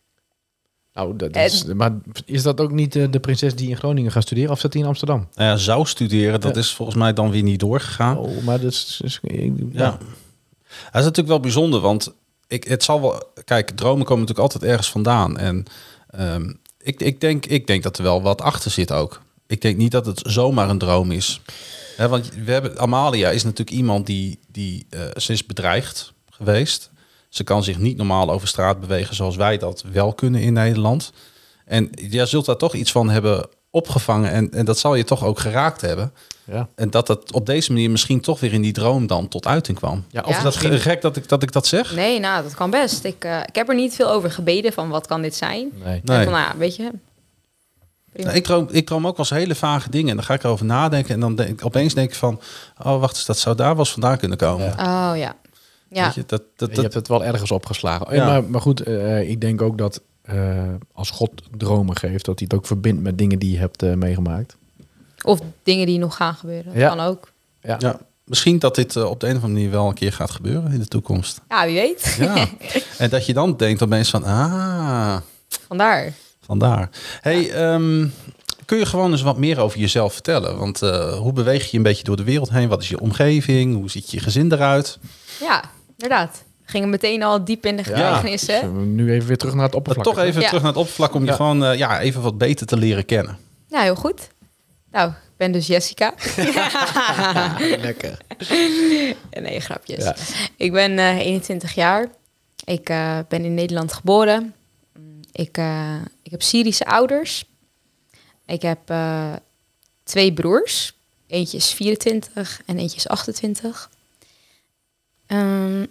Nou, dat is, maar is dat ook niet uh, de prinses die in Groningen gaat studeren? Of zit die in Amsterdam? Nou ja, zou studeren, dat Ja. is volgens mij dan weer niet doorgegaan. Oh, maar dat is... is ja. Ja. Dat is natuurlijk wel bijzonder, want ik, het zal wel... Kijk, dromen komen natuurlijk altijd ergens vandaan. En um, ik, ik, denk, ik denk dat er wel wat achter zit ook. Ik denk niet dat het zomaar een droom is. He, want we hebben, Amalia is natuurlijk iemand die... die uh, ze is bedreigd geweest. Ze kan zich niet normaal over straat bewegen zoals wij dat wel kunnen in Nederland. En jij zult daar toch iets van hebben opgevangen. En, en dat zal je toch ook geraakt hebben. Ja. En dat het op deze manier misschien toch weer in die droom dan tot uiting kwam. Ja, of Is dat ge- gek dat ik dat, ik dat zeg? nee, nou, dat kan best. Ik, uh, ik heb er niet veel over gebeden van wat kan dit zijn. Nee. Nee. En van, nou ja, weet je... Prima. Nou, ik, droom, ik droom ook wel eens hele vage dingen. En dan ga ik erover nadenken. En dan denk ik opeens denk ik van... Oh, wacht eens, dat zou daar wel eens vandaan kunnen komen. Ja. Oh ja. Ja, Weet je, dat, dat, Je dat, hebt het wel ergens opgeslagen. Ja. Maar, maar goed, uh, ik denk ook dat uh, als God dromen geeft... dat hij het ook verbindt met dingen die je hebt uh, meegemaakt. of dingen die nog gaan gebeuren. Dat Ja. kan ook. Ja. ja, misschien dat dit uh, op de een of andere manier wel een keer gaat gebeuren in de toekomst. Ja, wie weet. Ja. En dat je dan denkt opeens van... Ah, Vandaar. vandaar. Hey, um, kun je gewoon eens wat meer over jezelf vertellen? Want uh, hoe beweeg je een beetje door de wereld heen? Wat is je omgeving? Hoe ziet je gezin eruit? Ja, inderdaad. gingen meteen al diep in de gelijkenissen. Ja. Nu even weer terug naar het oppervlak. Toch even ja. terug naar het oppervlak om je Ja. gewoon uh, ja, even wat beter te leren kennen. Nou, heel goed. Nou, ik ben dus Jessica. Lekker. Nee, grapjes. Ja. Ik ben uh, eenentwintig jaar. Ik uh, ben in Nederland geboren. Ik, uh, ik heb Syrische ouders. Ik heb uh, twee broers. Eentje is vierentwintig en eentje is achtentwintig. Um,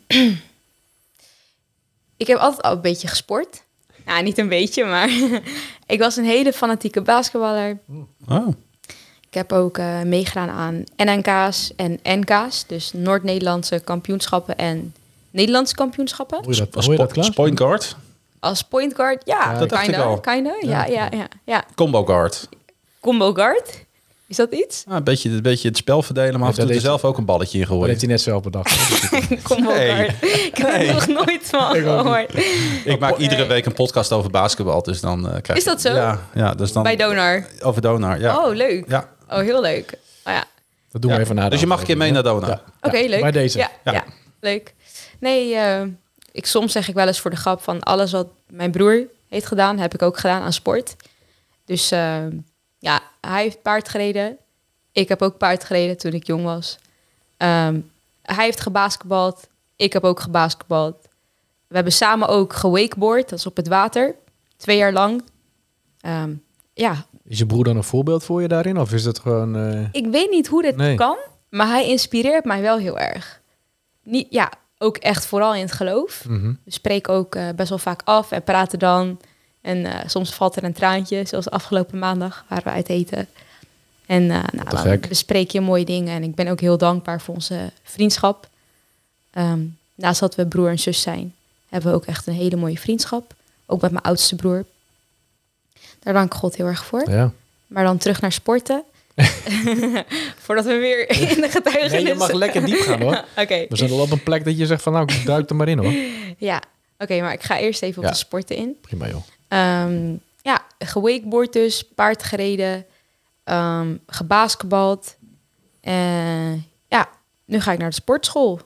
ik heb altijd al een beetje gesport. Nou, niet een beetje, maar ik was een hele fanatieke basketballer. Oh. Ik heb ook uh, meegedaan aan N N K's en N K's. Dus Noord-Nederlandse kampioenschappen en Nederlandse kampioenschappen. Hoor je dat, Als, hoor je dat po- als Klaas? point guard, Als point guard, ja, Ja, dat dacht ik kinda, al. kinda, ja, ja, ja, ja. combo guard. Combo guard, is dat iets? Ah, een, beetje, een beetje het spel verdelen, maar af en toe dat er heeft- zelf ook een balletje in Dat gooien. heeft hij net zelf bedacht. Combo Nee. guard. Ik heb Nee. er nog nooit van Ik ook niet. gehoord. Ik maak iedere week een podcast over basketbal, dus dan uh, krijg Is dat zo? Ja, ja, dus dan Bij Donar. over Donar. Ja. Oh, leuk. Ja. Oh, heel leuk. Oh ja, Dat doen we Ja. even na de Dus je mag een keer mee naar Donar. Ja. oké, Ja, leuk. Bij deze. Ja, ja. Ja. leuk. Nee, uh, ik, soms zeg ik wel eens voor de grap van alles wat mijn broer heeft gedaan, heb ik ook gedaan aan sport. Dus uh, ja, hij heeft paard gereden. Ik heb ook paard gereden toen ik jong was. Um, hij heeft gebasketbald. Ik heb ook gebasketbald. We hebben samen ook gewakeboard. Dat is op het water. Twee jaar lang. Um, ja, Is je broer dan een voorbeeld voor je daarin? Of is het gewoon... Uh... ik weet niet hoe dit Nee. kan, maar hij inspireert mij wel heel erg. Niet, ja, ook echt vooral in het geloof. Mm-hmm. We spreken ook uh, best wel vaak af en praten dan. En uh, soms valt er een traantje, zoals afgelopen maandag waren we uit eten. En uh, nou, dan gek. bespreek je mooie dingen. En ik ben ook heel dankbaar voor onze vriendschap. Um, naast dat we broer en zus zijn, hebben we ook echt een hele mooie vriendschap. Ook met mijn oudste broer. Daar dank ik God heel erg voor. Ja. Maar dan terug naar sporten. Voordat we weer in de getuigenis... Nee, je mag lekker diep gaan hoor. Oké. Okay. We zijn al op een plek dat je zegt van nou, duik er maar in hoor. Ja, oké, okay, maar ik ga eerst even op Ja. de sporten in. Prima joh. Um, ja, gewakeboard dus, paard gereden, um, gebasketbald. En ja, nu ga ik naar de sportschool.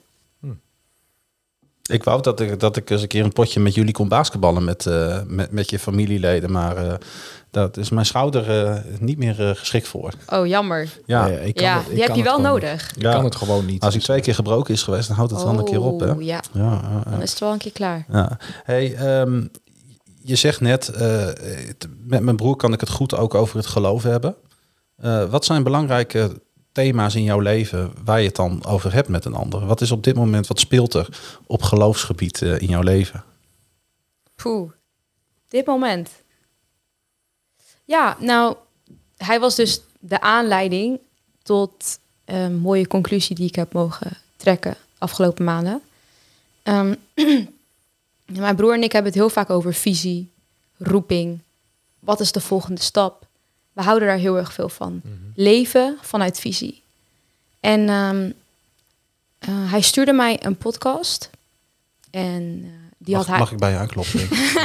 Ik wou dat ik, dat ik eens een keer een potje met jullie kon basketballen met, uh, met, met je familieleden. Maar uh, dat is mijn schouder uh, niet meer uh, geschikt voor. Oh, jammer. Ja, Nee, ik kan Ja, het- ik die heb kan je het wel gewoon nodig. niet. Ja. Ik kan het gewoon niet. Als ik twee keer gebroken is geweest, dan houdt het wel een keer op. Hè? Oh, ja, Ja, ja, dan ja. is het wel een keer klaar. Ja. Hey, um, je zegt net, uh, het- met mijn broer kan ik het goed ook over het geloof hebben. Uh, wat zijn belangrijke thema's in jouw leven waar je het dan over hebt met een ander? Wat is op dit moment, wat speelt er op geloofsgebied uh, in jouw leven? Poeh, dit moment. Ja, nou, hij was dus de aanleiding tot een mooie conclusie die ik heb mogen trekken afgelopen maanden. Um, mijn broer en ik hebben het heel vaak over visie, roeping. Wat is de volgende stap? We houden daar heel erg veel van. Mm-hmm. Leven vanuit visie. En um, uh, hij stuurde mij een podcast. En uh, die mag, had hij... mag ik bij je aankloppen?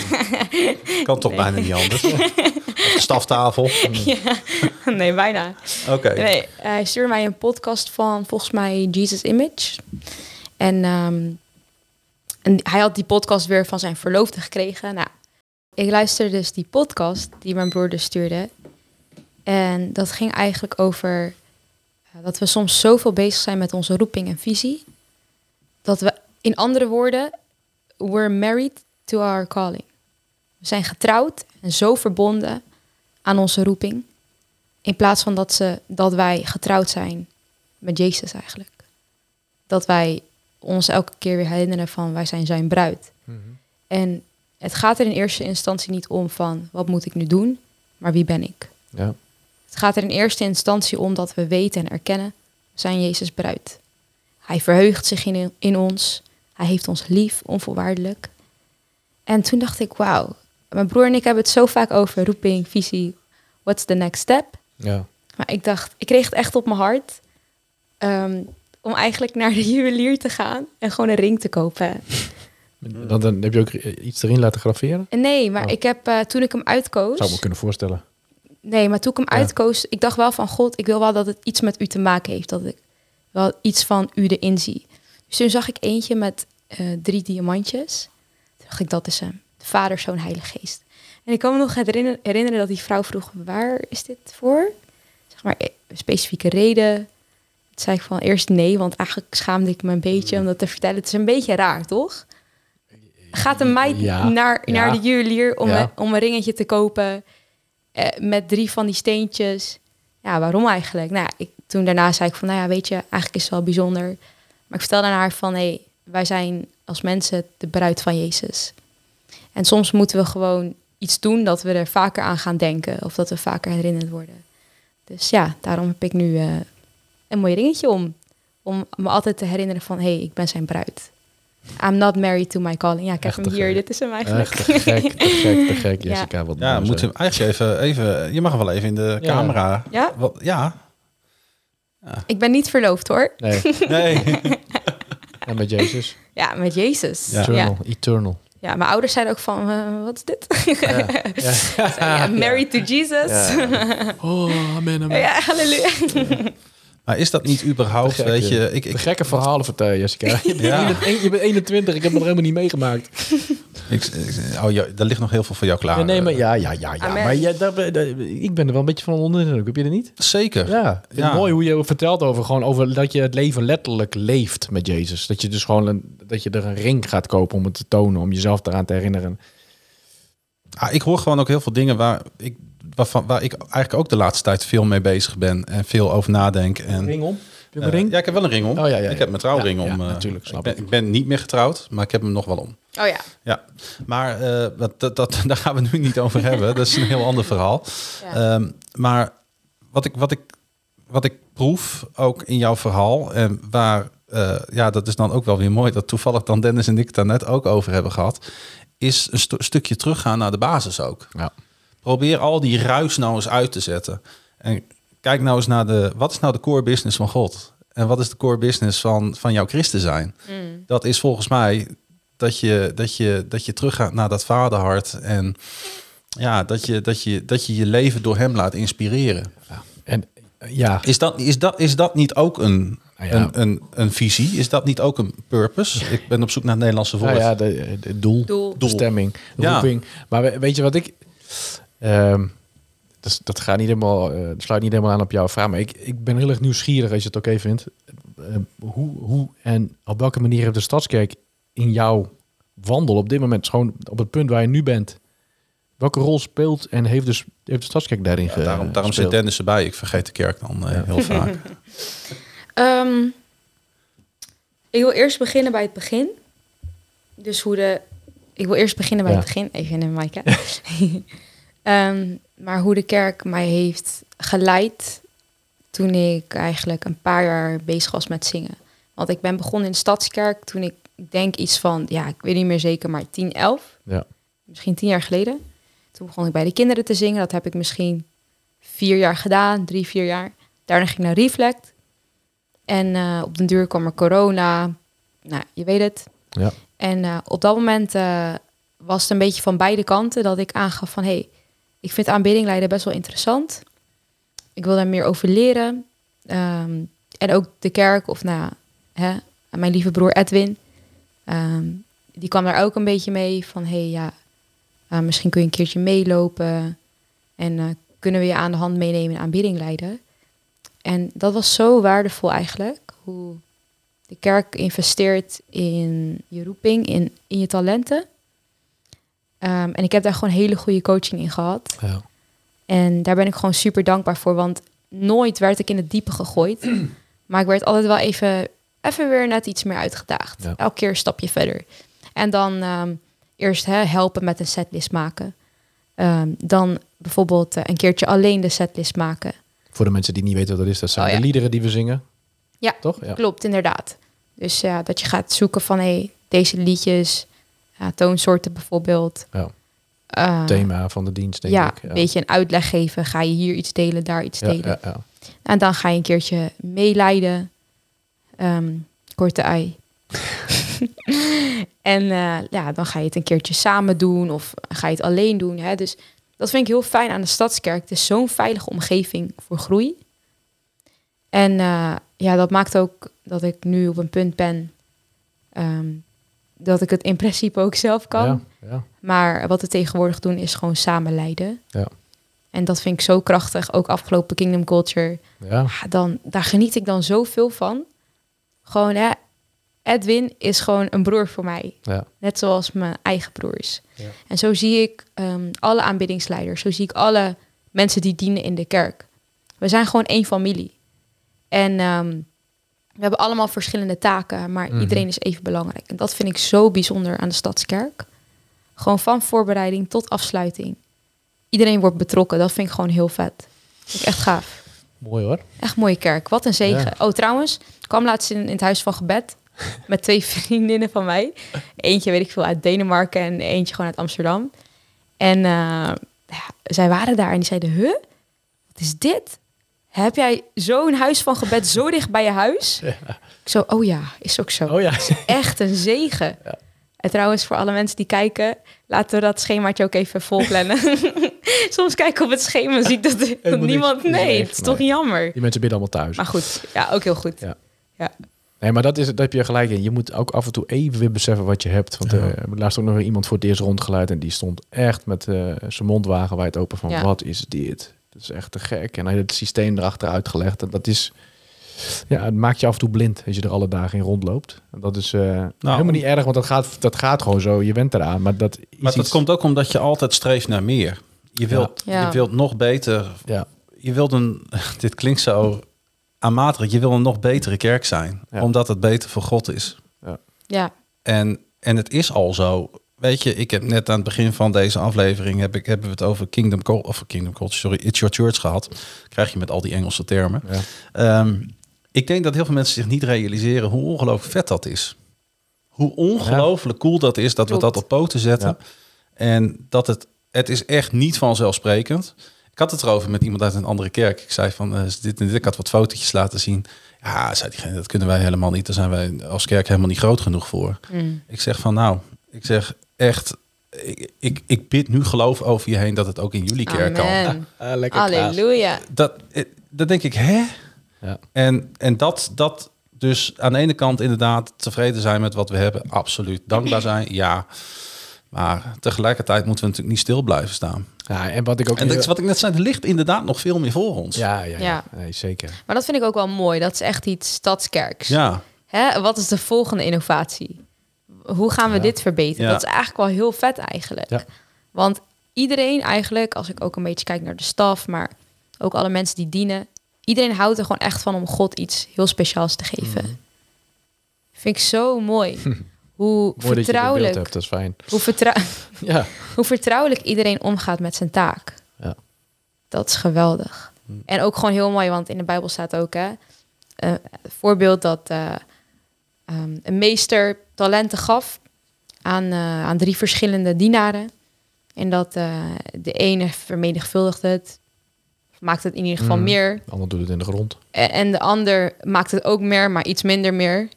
Kan toch nee. bijna niet anders? De staftafel. Ja, nee, bijna. Oké. Okay. Nee, hij stuurde mij een podcast van volgens mij Jesus Image. En, um, en hij had die podcast weer van zijn verloofde gekregen. Nou, ik luisterde dus die podcast die mijn broer dus stuurde. En dat ging eigenlijk over uh, dat we soms zoveel bezig zijn met onze roeping en visie. Dat we, in andere woorden, we're married to our calling. We zijn getrouwd en zo verbonden aan onze roeping. In plaats van dat, ze, dat wij getrouwd zijn met Jezus eigenlijk. Dat wij ons elke keer weer herinneren van wij zijn zijn bruid. Mm-hmm. En het gaat er in eerste instantie niet om van wat moet ik nu doen, maar wie ben ik? Ja. Het gaat er in eerste instantie om dat we weten en erkennen, we zijn Jezus bruid. Hij verheugt zich in, in ons. Hij heeft ons lief, onvoorwaardelijk. En toen dacht ik, wauw. Mijn broer en ik hebben het zo vaak over roeping, visie. What's the next step? Ja. Maar ik dacht, ik kreeg het echt op mijn hart. Um, om eigenlijk naar de juwelier te gaan en gewoon een ring te kopen. Dan, dan heb je ook iets erin laten graveren? Nee, maar oh. ik heb uh, toen ik hem uitkoos... Zou ik me kunnen voorstellen. Nee, maar toen ik hem ja. uitkoos, ik dacht wel van God, ik wil wel dat het iets met u te maken heeft. Dat ik wel iets van u erin zie. Dus toen zag ik eentje met uh, drie diamantjes. Toen dacht ik, dat is hem. De Vader, Zoon, Heilige Geest. En ik kan me nog herinneren, herinneren dat die vrouw vroeg, waar is dit voor? Zeg maar, een specifieke reden. Toen zei ik van eerst nee, want eigenlijk schaamde ik me een beetje om dat te vertellen. Het is een beetje raar, toch? Gaat een meid ja, naar, ja. naar de juwelier om, Ja. een, om een ringetje te kopen eh, met drie van die steentjes? Ja, waarom eigenlijk? Nou, ik, toen daarna zei ik van, nou ja, weet je, eigenlijk is het wel bijzonder. Maar ik vertelde aan haar van, hé, hey, wij zijn als mensen de bruid van Jezus. En soms moeten we gewoon iets doen dat we er vaker aan gaan denken. Of dat we vaker herinnerd worden. Dus ja, daarom heb ik nu uh, een mooi ringetje om. Om me altijd te herinneren van, hé, hey, ik ben zijn bruid. I'm not married to my calling. Ja, ik heb Echt hem te hier. gek. Dit is hem eigenlijk. Echt te gek, te gek, te gek, Ja. Jessica. Wat Ja, mooi moeten zo. we eigenlijk even, even... Je mag wel even in de Ja. camera. Ja? Wat, ja. Ik ben niet verloofd hoor. Nee, Nee. en met Jezus. Ja, met Jezus. Ja. Ja, ja. Eternal, eternal. mijn ouders zeiden ook van, uh, wat is dit? Ja. Ja. Ja, married to Jesus. Ja. Oh, amen, amen. Ja, halleluja. Maar is dat niet überhaupt, Gekke- weet je... Ik, De ik, gekke verhalen vertellen, Jessica. Je bent, Ja. eenentwintig, je bent eenentwintig, ik heb het nog helemaal niet meegemaakt. ik, ik- oh, ja, er ligt nog heel veel voor jou klaar. Ja, nee, maar ja, ja, ja, ja. Amen. Maar jij, daar, daar- ik ben er wel een beetje van onder de indruk. Heb je dat niet? Zeker. Ja, ik vind Ja. het mooi hoe je vertelt over, gewoon over dat je het leven letterlijk leeft met Jezus. Dat je dus gewoon een, dat je er een ring gaat kopen om het te tonen, om jezelf eraan te herinneren. Ah, ik hoor gewoon ook heel veel dingen waar ik, waarvan, waar ik eigenlijk ook de laatste tijd veel mee bezig ben. En veel over nadenk. En, Ring om? Heb je eh, een ring? Ja, ik heb wel een ring om. Oh, ja, ja, ik ja. heb mijn trouwring Ja, om. ja, eh, natuurlijk, snap ik, ben, ik. ik ben niet meer getrouwd, maar ik heb hem nog wel om. Oh ja. Ja, maar eh, dat, dat, dat, daar gaan we het nu niet over hebben. Dat is een heel ander verhaal. Ja. Ehm, maar wat ik, wat, ik, wat ik proef ook in jouw verhaal... en waar, uh, ja, dat is dan ook wel weer mooi... dat toevallig dan Dennis en ik het daar net ook over hebben gehad... is een stu- stukje teruggaan naar de basis ook. Ja. Probeer al die ruis nou eens uit te zetten. En kijk nou eens naar de... wat is nou de core business van God? En wat is de core business van, van jouw christen zijn? Mm. Dat is volgens mij... Dat je, dat, je, dat je teruggaat naar dat vaderhart. En ja, dat je, dat, je, dat je je leven door hem laat inspireren. En uh, ja, Is dat, is dat, is dat niet ook een, Nou ja. een, een, een visie? Is dat niet ook een purpose? Ik ben op zoek naar het Nederlandse woord. nou ja, de, de doel, Doel. bestemming, Ja. roeping. Maar we- weet je wat ik... ehm, dat, dat gaat niet helemaal, eh, dat sluit niet helemaal aan op jouw vraag. Maar ik, ik ben heel erg nieuwsgierig, als je het oké vindt. Eh, hoe, hoe en op welke manier heeft de Stadskerk in jouw wandel op dit moment, gewoon op het punt waar je nu bent, welke rol speelt en heeft, dus, heeft de Stadskerk daarin Ja, ge- daarom daarom zit gespeeld? Dennis erbij. Ik vergeet de kerk dan eh, Ja. heel vaak. Um, ik wil eerst beginnen bij het begin. Dus hoe de... Ik wil eerst beginnen bij Ja. het begin. Even in de mic, hè. um, maar hoe de kerk mij heeft geleid toen ik eigenlijk een paar jaar bezig was met zingen. Want ik ben begonnen in de Stadskerk toen ik denk iets van... Ja, ik weet niet meer zeker, maar tien, elf. Ja. Misschien tien jaar geleden. Toen begon ik bij de kinderen te zingen. Dat heb ik misschien vier jaar gedaan, drie, vier jaar. Daarna ging ik naar Reflect. En uh, op den duur kwam er corona. Nou, je weet het. Ja. En uh, op dat moment uh, was het een beetje van beide kanten dat ik aangaf van... hey, ik vind aanbidding leiden best wel interessant. Ik wil daar meer over leren. Um, en ook de kerk, of nou ja, hè, mijn lieve broer Edwin... Um, die kwam daar ook een beetje mee van... hey, ja, uh, misschien kun je een keertje meelopen... en uh, kunnen we je aan de hand meenemen en aanbidding leiden. En dat was zo waardevol eigenlijk... hoe de kerk investeert in je roeping, in, in je talenten. Um, en ik heb daar gewoon hele goede coaching in gehad. Ja. En daar ben ik gewoon super dankbaar voor. Want nooit werd ik in het diepe gegooid. Maar ik werd altijd wel even, even weer net iets meer uitgedaagd. Ja. Elke keer een stapje verder. En dan um, eerst hè, helpen met een setlist maken. Um, dan bijvoorbeeld uh, een keertje alleen de setlist maken. Voor de mensen die niet weten wat dat is, dat zijn Oh, ja. de liederen die we zingen. Ja, Toch? Ja. klopt, inderdaad. Dus ja, dat je gaat zoeken van hey, deze liedjes, ja, toonsoorten bijvoorbeeld. Ja. Uh, Thema van de dienst, denk ja, ik. een beetje een uitleg geven. Ga je hier iets delen, daar iets Ja, delen. ja, ja. En dan ga je een keertje meeleiden. Um, korte ei. en uh, ja, dan ga je het een keertje samen doen of ga je het alleen doen. Hè? Dus dat vind ik heel fijn aan de Stadskerk. Het is zo'n veilige omgeving voor groei. En uh, ja, dat maakt ook dat ik nu op een punt ben... Um, dat ik het in principe ook zelf kan. Ja, ja. Maar wat we tegenwoordig doen is gewoon samen leiden. Ja. En dat vind ik zo krachtig. Ook afgelopen Kingdom Culture. Ja. Ja, dan, daar geniet ik dan zoveel van. Gewoon, hè, Edwin is gewoon een broer voor mij. Ja. Net zoals mijn eigen broers. Ja. En zo zie ik um, alle aanbiddingsleiders. Zo zie ik alle mensen die dienen in de kerk. We zijn gewoon één familie. En um, we hebben allemaal verschillende taken. Maar Mm-hmm. iedereen is even belangrijk. En dat vind ik zo bijzonder aan de Stadskerk. Gewoon van voorbereiding tot afsluiting. Iedereen wordt betrokken. Dat vind ik gewoon heel vet. Dat vind ik echt gaaf. Mooi hoor. Echt mooie kerk. Wat een zegen. Ja. Oh, trouwens. Ik kwam laatst in, in het huis van gebed. Met twee vriendinnen van mij. Eentje, weet ik veel, uit Denemarken. En eentje gewoon uit Amsterdam. En uh, ja, zij waren daar. En die zeiden, huh? Wat is dit? Heb jij zo'n huis van gebed zo dicht bij je huis? Ja. Ik zo, oh ja, is ook zo. Oh ja. Echt een zegen. Ja. En trouwens, voor alle mensen die kijken, laten we dat schemaatje ook even volplannen. Soms kijk ik op het schema en zie ik dat, dat Helemaal niemand... niks. Nee, Nee, het is toch nee. jammer. Die mensen bidden allemaal thuis. Maar goed, ja, ook heel goed. Ja. Ja. Nee, maar dat is, daar heb je gelijk in. Je moet ook af en toe even weer beseffen wat je hebt. Want Ja. uh, laatst ook nog weer iemand voor het eerst rondgeleid. En die stond echt met uh, zijn mond wagenwijd open van, Ja. wat is dit? Dat is echt te gek. En hij heeft het systeem erachter uitgelegd. En dat is, ja, het maakt je af en toe blind als je er alle dagen in rondloopt. En dat is uh, helemaal niet erg, want dat gaat, dat gaat gewoon zo. Je went eraan. Maar dat, is Maar dat iets... komt ook omdat je altijd streeft naar meer. Je wilt, Ja. Ja. je wilt nog beter. Ja. Je wilt een, dit klinkt zo aanmatig, je wil een nog betere kerk zijn. Ja. Omdat het beter voor God is. Ja, En, en het is al zo. Weet je, ik heb net aan het begin van deze aflevering heb ik, hebben we het over Kingdom Culture, of Kingdom Culture, sorry, It's Your Church gehad. Krijg je met al die Engelse termen. Ja. Um, ik denk dat heel veel mensen zich niet realiseren hoe ongelooflijk vet dat is. Hoe ongelooflijk cool dat is dat Klopt. we dat op poten zetten. Ja. En dat het, het is echt niet vanzelfsprekend. Ik had het erover met iemand uit een andere kerk. Ik zei van, uh, dit en dit, ik had wat fotootjes laten zien. Ja, zei diegene, dat kunnen wij helemaal niet. Daar zijn wij als kerk helemaal niet groot genoeg voor. mm. Ik zeg van, nou, ik zeg echt, ik, ik, ik bid nu geloof over je heen dat het ook in jullie kerk kan. Amen. Ah, lekker Halleluja. Dat, eh, dat denk ik, hè? Ja. En, en dat, dat dus aan de ene kant inderdaad tevreden zijn met wat we hebben. Absoluut. Dankbaar zijn, ja. Maar tegelijkertijd moeten we natuurlijk niet stil blijven staan. Ja, en wat ik ook... En dat is wat ik net zei, er ligt inderdaad nog veel meer voor ons. Ja, ja, ja. Ja. Nee, zeker. Maar dat vind ik ook wel mooi. Dat is echt iets stadskerks. Ja. Hè? Wat is de volgende innovatie? Hoe gaan we Ja. dit verbeteren? Ja. Dat is eigenlijk wel heel vet eigenlijk. Ja. Want iedereen eigenlijk, als ik ook een beetje kijk naar de staf, maar ook alle mensen die dienen, iedereen houdt er gewoon echt van om God iets heel speciaals te geven. Mm. Vind ik zo mooi. Hoe Mooi dat je dat beeld vertrouwelijk, hebt, dat is fijn. hoe, vertrou- Ja. hoe vertrouwelijk iedereen omgaat met zijn taak. Ja. Dat is geweldig. En ook gewoon heel mooi, want in de Bijbel staat ook, hè, uh, voorbeeld dat uh, um, een meester talenten gaf aan, uh, aan drie verschillende dienaren. En dat uh, de ene vermenigvuldigde het, maakt het in ieder geval Mm. meer. De ander doet het in de grond. En, en de ander maakt het ook meer, maar iets minder meer.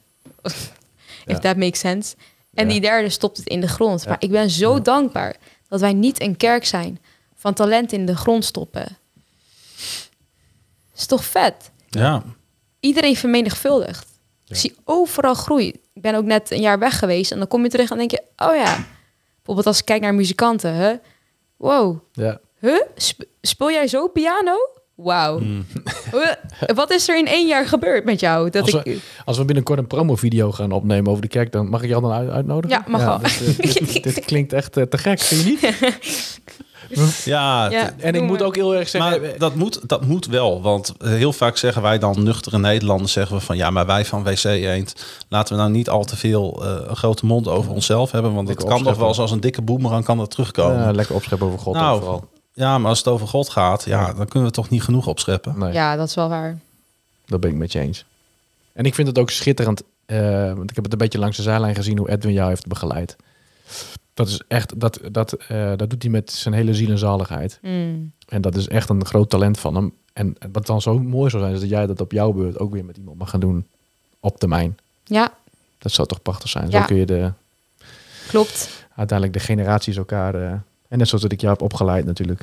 If Ja. that makes sense. En Ja. die derde stopt het in de grond. Ja. Maar ik ben zo Ja. dankbaar dat wij niet een kerk zijn van talent in de grond stoppen. Is toch vet? Ja. Iedereen vermenigvuldigt. Ja. Ik zie overal groei. Ik ben ook net een jaar weg geweest en dan kom je terug en denk je, oh ja. Bijvoorbeeld als ik kijk naar muzikanten, hè? Wow, Ja. huh? Sp- speel jij zo piano? Wauw. Mm. Huh? Wat is er in één jaar gebeurd met jou? Dat Als ik... we, als we binnenkort een promovideo gaan opnemen over de kerk, dan mag ik jou dan uit- uitnodigen? Ja, mag wel. Dit, eh, dit, dit klinkt echt uh, te gek, vind je niet? Ja, Ja, t- En ik doe moet maar. ook heel erg zeggen... maar dat moet, dat moet wel. Want heel vaak zeggen wij dan, nuchtere Nederlanders, zeggen we van ja, maar wij van W C Eend, laten we nou niet al te veel uh, een grote mond over onszelf hebben. Want het Dikke kan nog wel opscheppen. eens als een dikke boemerang kan dat terugkomen. ja, lekker opscheppen over God Nou, overal. Ja, maar als het over God gaat, ja, dan kunnen we toch niet genoeg opscheppen. Nee, Ja, dat is wel waar. dat ben ik met je eens. En ik vind het ook schitterend, uh, want ik heb het een beetje langs de zijlijn gezien hoe Edwin jou heeft begeleid. Dat is echt, dat, dat, uh, dat doet hij met zijn hele ziel en zaligheid. Mm. En dat is echt een groot talent van hem. En wat dan zo mooi zou zijn, is dat jij dat op jouw beurt ook weer met iemand mag gaan doen op termijn. Ja, Dat zou toch prachtig zijn. Ja. Zo kun je de, klopt. uiteindelijk de generaties elkaar... Uh, en net zoals dat ik jou heb opgeleid natuurlijk.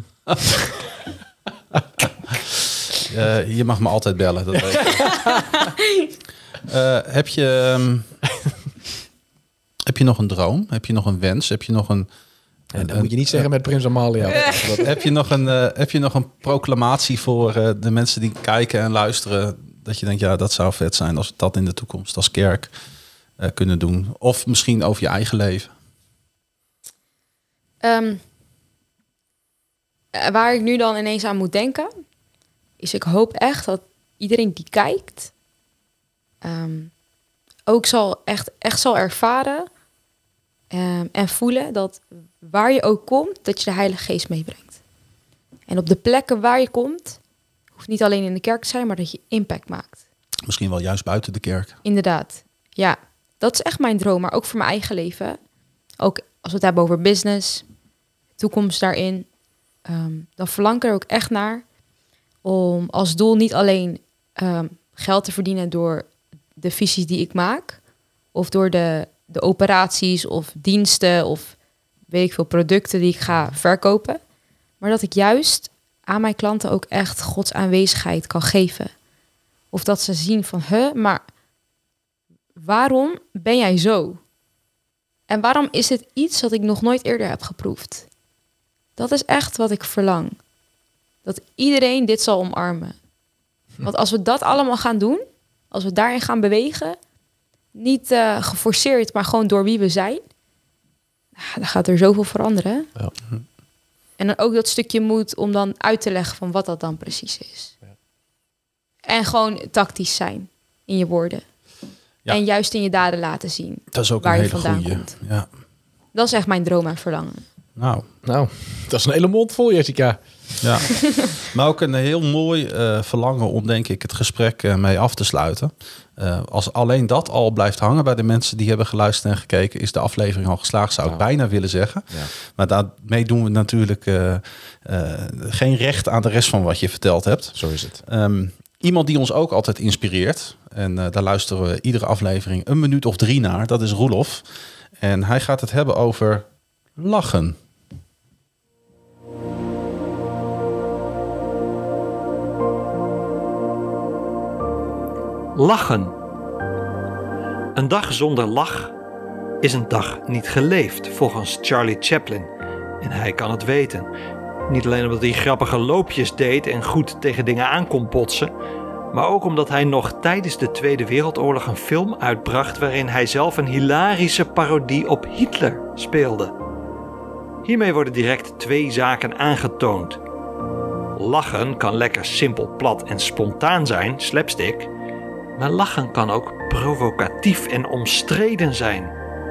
Uh, je mag me altijd bellen, dat weet ik. uh, heb je... Um, Heb je nog een droom? Heb je nog een wens? Heb je nog een... En dat een, moet je niet zeggen met Prins Amalia. Uh, heb, je nog een, uh, heb je nog een proclamatie voor uh, de mensen die kijken en luisteren? Dat je denkt, ja, dat zou vet zijn als we dat in de toekomst als kerk uh, kunnen doen. Of misschien over je eigen leven. Um, waar ik nu dan ineens aan moet denken, is ik hoop echt dat iedereen die kijkt um, ook zal echt, echt zal ervaren um, en voelen dat waar je ook komt, dat je de Heilige Geest meebrengt. En op de plekken waar je komt, hoeft niet alleen in de kerk te zijn, maar dat je impact maakt. Misschien wel juist buiten de kerk. Inderdaad, ja. Dat is echt mijn droom, maar ook voor mijn eigen leven. Ook als we het hebben over business, toekomst daarin, um, dan verlang ik er ook echt naar om als doel niet alleen um, geld te verdienen door de visies die ik maak, of door de, de operaties of diensten of weet ik veel producten die ik ga verkopen, maar dat ik juist aan mijn klanten ook echt Gods aanwezigheid kan geven. Of dat ze zien van, huh, maar waarom ben jij zo? En waarom is dit iets dat ik nog nooit eerder heb geproefd? Dat is echt wat ik verlang. Dat iedereen dit zal omarmen. Want als we dat allemaal gaan doen, als we daarin gaan bewegen, niet uh, geforceerd, maar gewoon door wie we zijn, dan gaat er zoveel veranderen. Ja. En dan ook dat stukje moed om dan uit te leggen van wat dat dan precies is. Ja. En gewoon tactisch zijn in je woorden. Ja. En juist in je daden laten zien. Dat is ook waar een je hele vandaan goeie. komt. Ja. Dat is echt mijn droom en verlangen. Nou, nou, dat is een hele mond vol, Jessica. Ja, maar ook een heel mooi uh, verlangen om, denk ik, het gesprek uh, mee af te sluiten. Uh, als alleen dat al blijft hangen bij de mensen die hebben geluisterd en gekeken, is de aflevering al geslaagd, zou ik nou. bijna willen zeggen. Ja. Maar daarmee doen we natuurlijk uh, uh, geen recht aan de rest van wat je verteld hebt. Zo is het. Um, iemand die ons ook altijd inspireert, en uh, daar luisteren we iedere aflevering een minuut of drie naar, dat is Roelof. En hij gaat het hebben over lachen. Lachen. Een dag zonder lach is een dag niet geleefd, volgens Charlie Chaplin. En hij kan het weten. Niet alleen omdat hij grappige loopjes deed en goed tegen dingen aan kon botsen, maar ook omdat hij nog tijdens de Tweede Wereldoorlog een film uitbracht waarin hij zelf een hilarische parodie op Hitler speelde. Hiermee worden direct twee zaken aangetoond. Lachen kan lekker simpel, plat en spontaan zijn, slapstick. Maar lachen kan ook provocatief en omstreden zijn.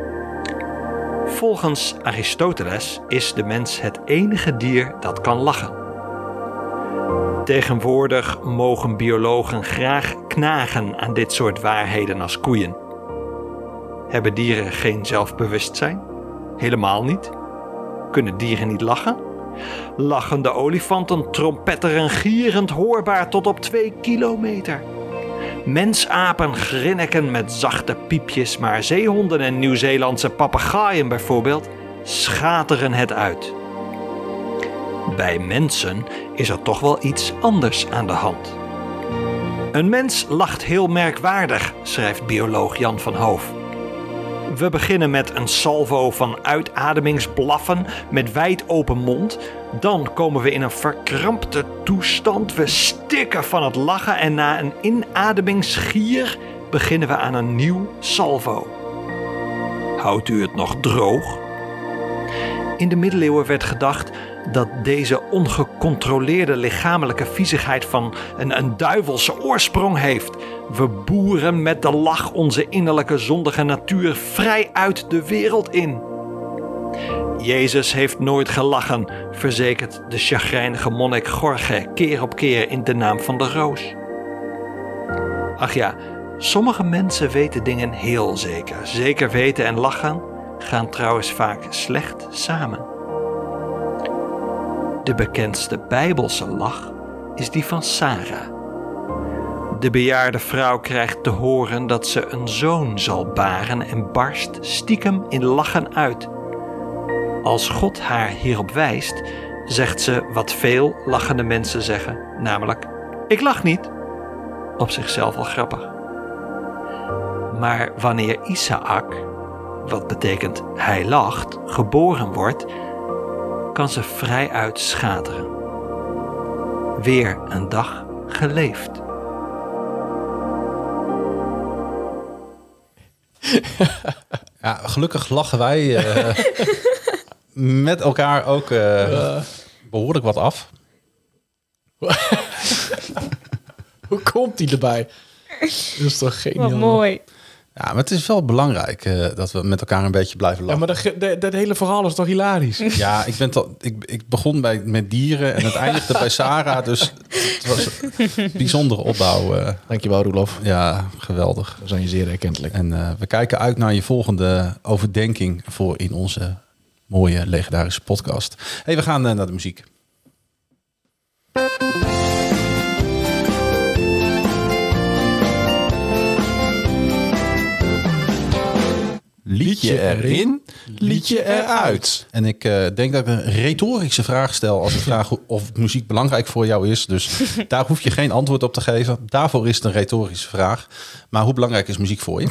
Volgens Aristoteles is de mens het enige dier dat kan lachen. Tegenwoordig mogen biologen graag knagen aan dit soort waarheden als koeien. Hebben dieren geen zelfbewustzijn? Helemaal niet. Kunnen dieren niet lachen? Lachende olifanten trompetteren gierend hoorbaar tot op twee kilometer. Mensapen grinniken met zachte piepjes, maar zeehonden en Nieuw-Zeelandse papegaaien bijvoorbeeld schateren het uit. Bij mensen is er toch wel iets anders aan de hand. Een mens lacht heel merkwaardig, schrijft bioloog Jan van Hoof. We beginnen met een salvo van uitademingsblaffen met wijd open mond. Dan komen we in een verkrampte toestand. We stikken van het lachen en na een inademingsgier beginnen we aan een nieuw salvo. Houdt u het nog droog? In de middeleeuwen werd gedacht dat deze ongecontroleerde lichamelijke viezigheid van een, een duivelse oorsprong heeft. We boeren met de lach onze innerlijke zondige natuur vrij uit de wereld in. Jezus heeft nooit gelachen, verzekert de chagrijnige monnik Jorge keer op keer in de naam van de roos. Ach ja, sommige mensen weten dingen heel zeker. Zeker weten en lachen gaan trouwens vaak slecht samen. De bekendste Bijbelse lach is die van Sarah. De bejaarde vrouw krijgt te horen dat ze een zoon zal baren en barst stiekem in lachen uit. Als God haar hierop wijst, zegt ze wat veel lachende mensen zeggen, namelijk: ik lach niet. Op zichzelf al grappig. Maar wanneer Isaac, wat betekent hij lacht, geboren wordt, kan ze vrijuit schateren. Weer een dag geleefd. Ja, gelukkig lachen wij uh, met elkaar ook uh, uh. behoorlijk wat af. Hoe komt hij erbij? Dat is toch geniaal. Wat mooi. Ja, maar het is wel belangrijk uh, dat we met elkaar een beetje blijven lachen. Ja, maar dat, dat, dat hele verhaal is toch hilarisch? Ja, ik, ben to- ik, ik begon bij, met dieren en het eindigde bij Sarah. Dus het was een bijzondere opbouw. Uh. Dankjewel, Roelof. Ja, geweldig. We zijn je zeer erkentelijk. En uh, we kijken uit naar je volgende overdenking voor in onze mooie legendarische podcast. Hey, we gaan uh, naar de muziek. Liedje erin, liedje eruit. En ik uh, denk dat ik een retorische vraag stel als ik vraag of muziek belangrijk voor jou is. Dus daar hoef je geen antwoord op te geven. Daarvoor is het een retorische vraag. Maar hoe belangrijk is muziek voor je?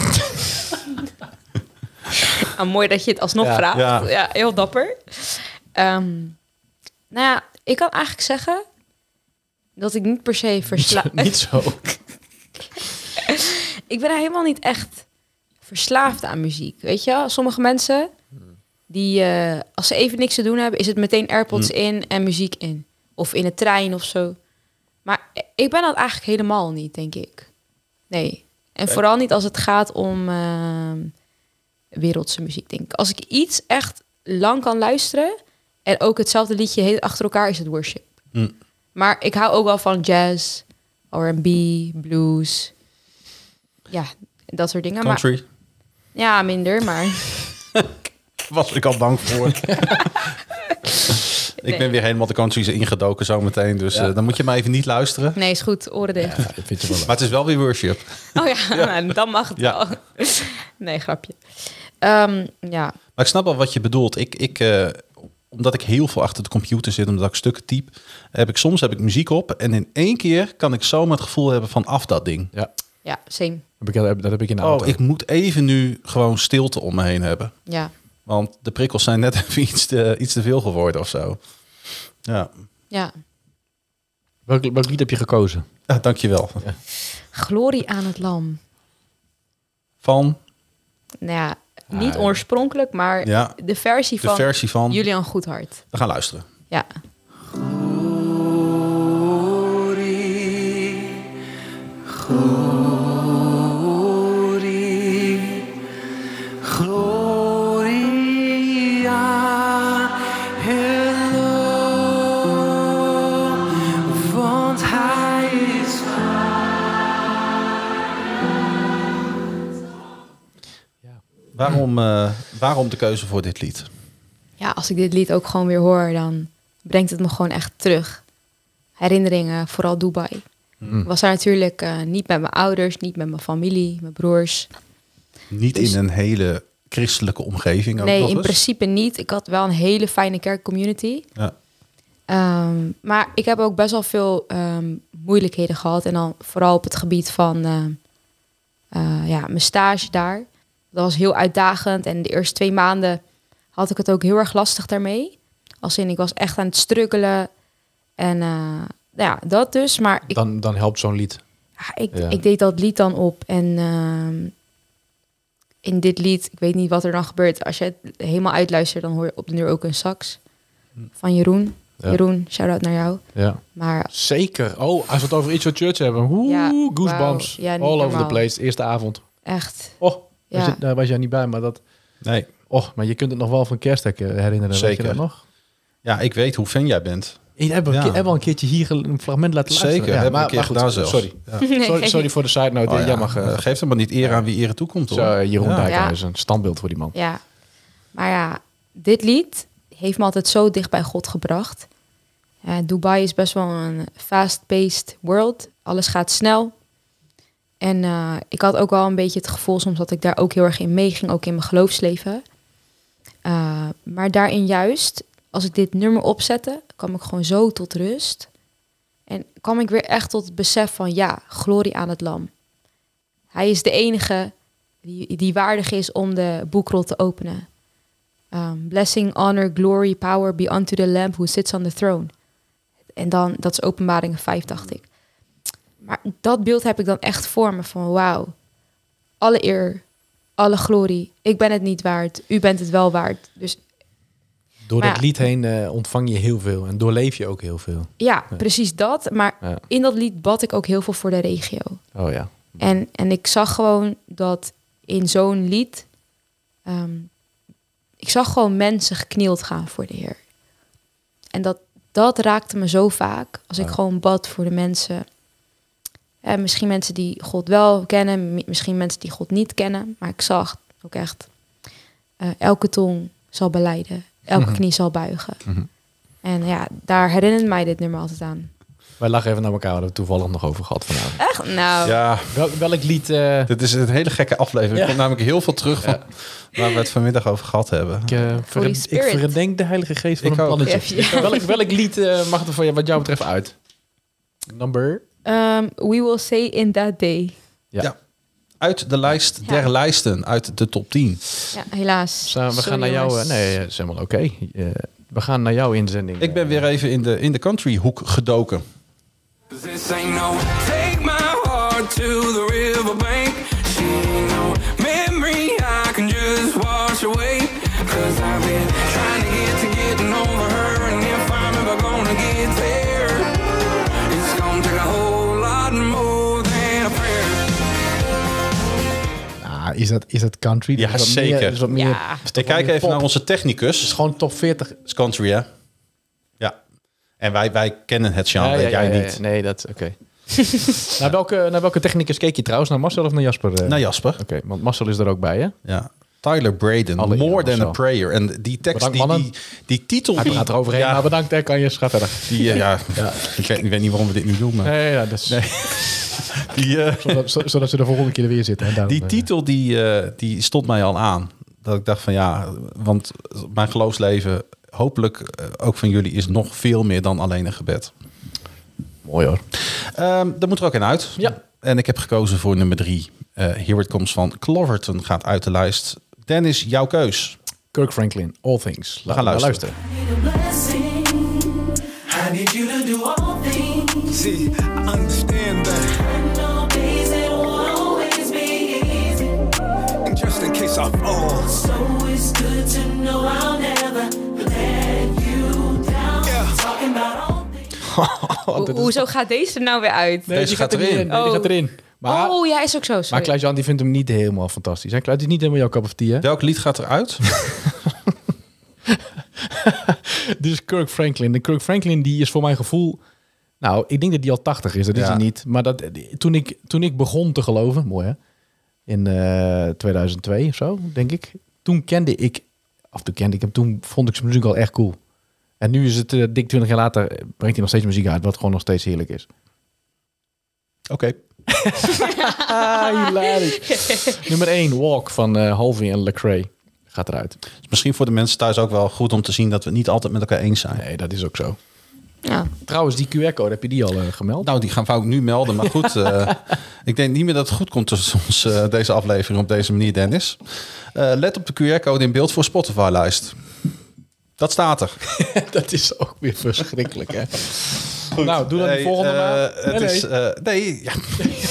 Ah, mooi dat je het alsnog ja, vraagt. Ja. ja, heel dapper. Um, nou ja, ik kan eigenlijk zeggen dat ik niet per se versla... Niet, niet zo. Ik ben helemaal niet echt verslaafd aan muziek. Weet je, sommige mensen die uh, als ze even niks te doen hebben, is het meteen AirPods hmm. in en muziek in. Of in de trein of zo. Maar ik ben dat eigenlijk helemaal niet, denk ik. Nee. En okay. Vooral niet als het gaat om uh, wereldse muziek, denk ik. Als ik iets echt lang kan luisteren en ook hetzelfde liedje heet achter elkaar, is het worship. Hmm. Maar ik hou ook wel van jazz, R en B, blues. Ja, dat soort dingen. Country? Maar, ja, minder, maar... Was ik al bang voor. Ik ben weer helemaal de country's ingedoken zometeen. Dus ja. uh, dan moet je maar even niet luisteren. Nee, is goed. Oren dicht. Ja, dat vind je wel maar het is wel weer worship. Oh ja, ja. Nou, dan mag het ja. wel. Nee, grapje. Um, ja. Maar ik snap wel wat je bedoelt. Ik, ik, uh, omdat ik heel veel achter de computer zit, omdat ik stukken type, heb ik soms heb ik muziek op. En in één keer kan ik zomaar het gevoel hebben van af dat ding. Ja, ja same. Dat heb ik in de auto. Oh, ik moet even nu gewoon stilte om me heen hebben. Ja. Want de prikkels zijn net even iets te, iets te veel geworden of zo. Ja. Ja. Welk, welk lied heb je gekozen? Ja, dankjewel. Ja. Glorie aan het lam. Van? Nou ja, niet ah, oorspronkelijk, maar ja. de, versie de van versie van Julian Goedhart. We gaan luisteren. Ja. Glorie, glorie. Waarom, uh, waarom de keuze voor dit lied? Ja, als ik dit lied ook gewoon weer hoor, dan brengt het me gewoon echt terug. Herinneringen, vooral Dubai. Mm. Ik was daar natuurlijk uh, niet met mijn ouders, niet met mijn familie, mijn broers. Niet dus, in een hele christelijke omgeving? Ook nee, nog in eens? principe niet. Ik had wel een hele fijne kerkcommunity. Ja. Um, maar ik heb ook best wel veel um, moeilijkheden gehad. En dan vooral op het gebied van uh, uh, ja, mijn stage daar. Dat was heel uitdagend. En de eerste twee maanden had ik het ook heel erg lastig daarmee. Als in, ik was echt aan het struggelen. En uh, ja, dat dus. Maar ik, dan, dan helpt zo'n lied. Ja, ik, ja. ik deed dat lied dan op. En uh, in dit lied, ik weet niet wat er dan gebeurt. Als je het helemaal uitluistert, dan hoor je op de deur ook een sax. Van Jeroen. Ja. Jeroen, shout-out naar jou. Ja. Maar, zeker. Oh, als we het over It's Your Church hebben. Oeh, ja, goosebumps. Wow. Ja, all over the place. Eerste avond. Echt. Oh. Ja. Was je, daar was jij niet bij, maar dat... Nee. Oh, maar je kunt het nog wel van Kerstek herinneren. Zeker. Weet je dat nog? Ja, ik weet hoe fan jij bent. Ik heb, ja. heb wel een keertje hier een fragment laten luisteren. Zeker, ja, heb maar, een keer gedaan zelfs. Sorry. Ja. Nee. sorry. Sorry voor de side note. Oh, ja. Jij mag, uh, Geef hem maar niet eer aan wie ere toekomt, hoor. Zo, Jeroen ja. Dijkhuis is een standbeeld voor die man. Ja, maar ja, dit lied heeft me altijd zo dicht bij God gebracht. Ja, Dubai is best wel een fast-paced world. Alles gaat snel. En uh, ik had ook wel een beetje het gevoel soms dat ik daar ook heel erg in meeging, ook in mijn geloofsleven. Uh, maar daarin juist, als ik dit nummer opzette, kwam ik gewoon zo tot rust. En kwam ik weer echt tot het besef van, ja, glorie aan het lam. Hij is de enige die, die waardig is om de boekrol te openen. Um, blessing, honor, glory, power be unto the Lamb who sits on the throne. En dan, dat is Openbaringen vijf, dacht ik. Maar dat beeld heb ik dan echt voor me van wauw. Alle eer, alle glorie. Ik ben het niet waard, u bent het wel waard. Dus Door maar dat ja, lied heen uh, ontvang je heel veel en doorleef je ook heel veel. Ja, Ja. precies dat. Maar Ja. in dat lied bad ik ook heel veel voor de regio. Oh ja. En, en ik zag gewoon dat in zo'n lied... Um, ik zag gewoon mensen geknield gaan voor de Heer. En dat, dat raakte me zo vaak. Als ik Ja. gewoon bad voor de mensen. Eh, misschien mensen die God wel kennen. mi- Misschien mensen die God niet kennen. Maar ik zag ook echt... Uh, elke tong zal belijden. Elke Mhm. knie zal buigen. Mhm. En ja, daar herinnert mij dit nummer altijd aan. Wij lachen even naar elkaar, we hebben het toevallig nog over gehad vanavond. Echt? Nou... Ja, Wel, welk lied... uh, dit is een hele gekke aflevering. Ja. Er komt namelijk heel veel terug van waar we het vanmiddag over gehad hebben. ik, uh, Holy ver, ik Spirit. verdenk de Heilige Geest van Ik een ook. plannetje. Ja, ja. welk, welk lied uh, mag er van je, wat jou betreft uit? Number? Um, we will say in that day. Ja. Ja. Uit de lijst der Ja. lijsten, uit de top tien. Ja, helaas. Dus, uh, we Sorry, gaan naar jou... Uh, jongens. nee, dat is helemaal oké. Okay. Uh, we gaan naar jouw inzending. Ik ben weer even in de, in de country hoek gedoken. This ain't no take my heart to the riverbank. She ain't no memory I can just wash away. Cause I've been trying to get to getting over her. And if I'm ever gonna get there, it's gonna take a whole lot more than a prayer. Ah, is, dat, is dat country? Ja, Dat is wat zeker. Meer, dat is wat meer, Ja. is toch Ik wat kijk meer even pop. naar onze Het is technicus. gewoon top veertig. Het is country, hè? Ja. En wij, wij kennen het genre, Ja, ja, jij ja, ja, niet. Nee, dat oké. naar, welke, naar welke technicus keek je trouwens? Naar Marcel of naar Jasper? Uh, Nou, Jasper. Oké, want Marcel is er ook bij, hè? Ja. Tyler Braden, Alle eer, More Than a Marcel. Prayer. En die tekst, Bedankt, die, mannen. die, die titel... Hij die, praat eroverheen, ja, maar bedankt, hè, kan je, ga verder. die, eh, ja, Ik, weet, ik weet niet waarom we dit nu doen, maar... Nee, ja, dat is, Die, eh, zodat, zo- zodat ze de volgende keer er weer zitten. Hè, daarom, die eh, titel, die, eh, die stond mij al aan. Dat ik dacht van ja, want mijn geloofsleven, hopelijk eh, ook van jullie, is nog veel meer dan alleen een gebed. Mooi hoor. Ehm daar moet er ook een uit. Ja. En ik heb gekozen voor nummer drie. Eh Here It Comes van Cloverton gaat uit de lijst. Dennis, jouw keus. Kirk Franklin, All Things. We gaan Laten luisteren. I need you to do all things. See, I understand that. I know days it won't always be easy. And just in case I fall. So it's good to know I'll never let you down. Yeah. Talking about all things. Ho- hoezo gaat deze er nou weer uit? Nee, Deze die gaat gaat erin. erin. Nee, die Oh. gaat erin. Maar, oh, ja, is ook zo. maar Sorry. Klaas-Jan die vindt hem niet helemaal fantastisch. Hè? Klaas, het is niet helemaal jouw cup of tea, hè? Welk lied gaat eruit? Dit is Kirk Franklin. De Kirk Franklin die is voor mijn gevoel... Nou, ik denk dat die al tachtig is. Dat is Ja. hij niet. Maar dat, toen, ik, toen ik begon te geloven... Mooi hè? In uh, tweeduizend twee of zo, denk ik. Toen kende ik... Of toen kende ik hem. Toen vond ik zijn muziek al echt cool. En nu is het uh, dik twintig jaar later... brengt hij nog steeds muziek uit. Wat gewoon nog steeds heerlijk is. Oké. Ah, hilarisch. Nummer één, Walk van uh, Halvey en Lecrae. Gaat eruit. Dus misschien voor de mensen thuis ook wel goed om te zien dat we het niet altijd met elkaar eens zijn. Nee, dat is ook zo. Ja. Trouwens, die Q R-code, heb je die al uh, gemeld? Nou, die gaan we ook nu melden. Maar goed, uh, ik denk niet meer dat het goed komt tussen ons, uh, deze aflevering op deze manier, Dennis. Uh, let op de Q R-code in beeld voor Spotify-lijst. Dat staat er. Dat is ook weer verschrikkelijk, hè? Nou, doe dan de Hey, volgende uh, maar. Het Nee, is... nee. Uh, nee, ja.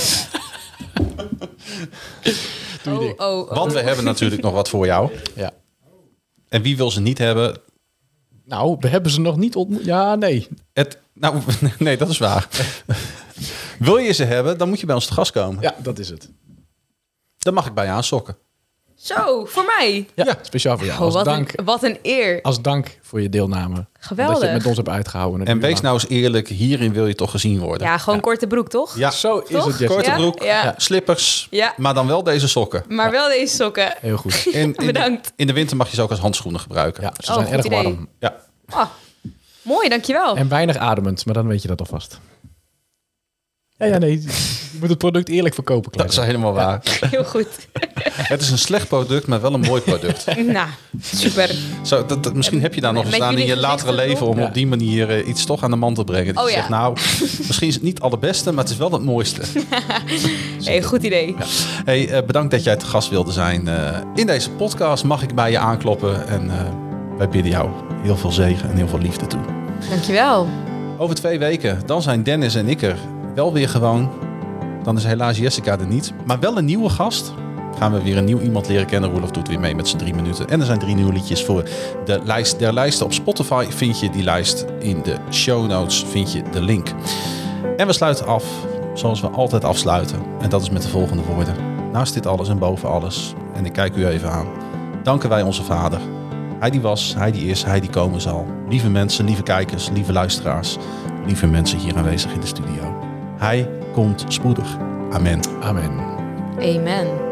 Doe je Oh, ding. oh, oh. Want we hebben natuurlijk nog wat voor jou. Ja. En wie wil ze niet hebben? Nou, we hebben ze nog niet ontmoet. Ja, nee. Het, nou, nee, dat is waar. Wil je ze hebben, dan moet je bij ons te gast komen. Ja, dat is het. Dan mag ik bij je aansokken. Zo, voor mij. Ja, speciaal voor jou. Oh, Als wat, dank, een, wat een eer. als dank voor je deelname. Geweldig. Dat je het met ons hebt uitgehouden. En wees nou eens eerlijk, hierin wil je toch gezien worden. Ja, gewoon korte broek, toch? Ja, Zo is Toch? het, Jesse. korte Ja? broek, Ja. slippers, Ja. maar dan wel deze sokken. Maar wel deze sokken. Heel goed. In, in, de, Bedankt. in de winter mag je ze ook als handschoenen gebruiken. Ja, ze Oh, zijn goed erg idee. warm. Ja. Oh, mooi, dankjewel. En weinig ademend, maar dan weet je dat alvast. Ja, ja, nee. Je moet het product eerlijk verkopen, Dat is Klaas. helemaal waar. Heel goed. Het is een slecht product, maar wel een mooi product. Nou, super. Zo, dat, dat, misschien heb je daar nog Met eens aan in je jullie latere gezichten leven... om erop? op die manier uh, iets toch aan de man te brengen. Dat Oh je ja. zegt, nou, misschien is het niet het allerbeste... maar het is wel het mooiste. Hey, goed idee. Ja. Hey, uh, bedankt dat jij te gast wilde zijn. Uh, in deze podcast mag ik bij je aankloppen. En uh, wij bidden jou heel veel zegen en heel veel liefde toe. Dankjewel. Over twee weken, dan zijn Dennis en ik er wel weer gewoon. Dan is helaas Jessica er niet. Maar wel een nieuwe gast. Gaan we weer een nieuw iemand leren kennen. Roelof doet weer mee met zijn drie minuten. En er zijn drie nieuwe liedjes voor de lijst der lijsten. Op Spotify vind je die lijst. In de show notes vind je de link. En we sluiten af zoals we altijd afsluiten. En dat is met de volgende woorden. Naast dit alles en boven alles. En ik kijk u even aan. Danken wij onze Vader. Hij die was, hij die is, hij die komen zal. Lieve mensen, lieve kijkers, lieve luisteraars. Lieve mensen hier aanwezig in de studio. Hij komt spoedig. Amen. Amen. Amen.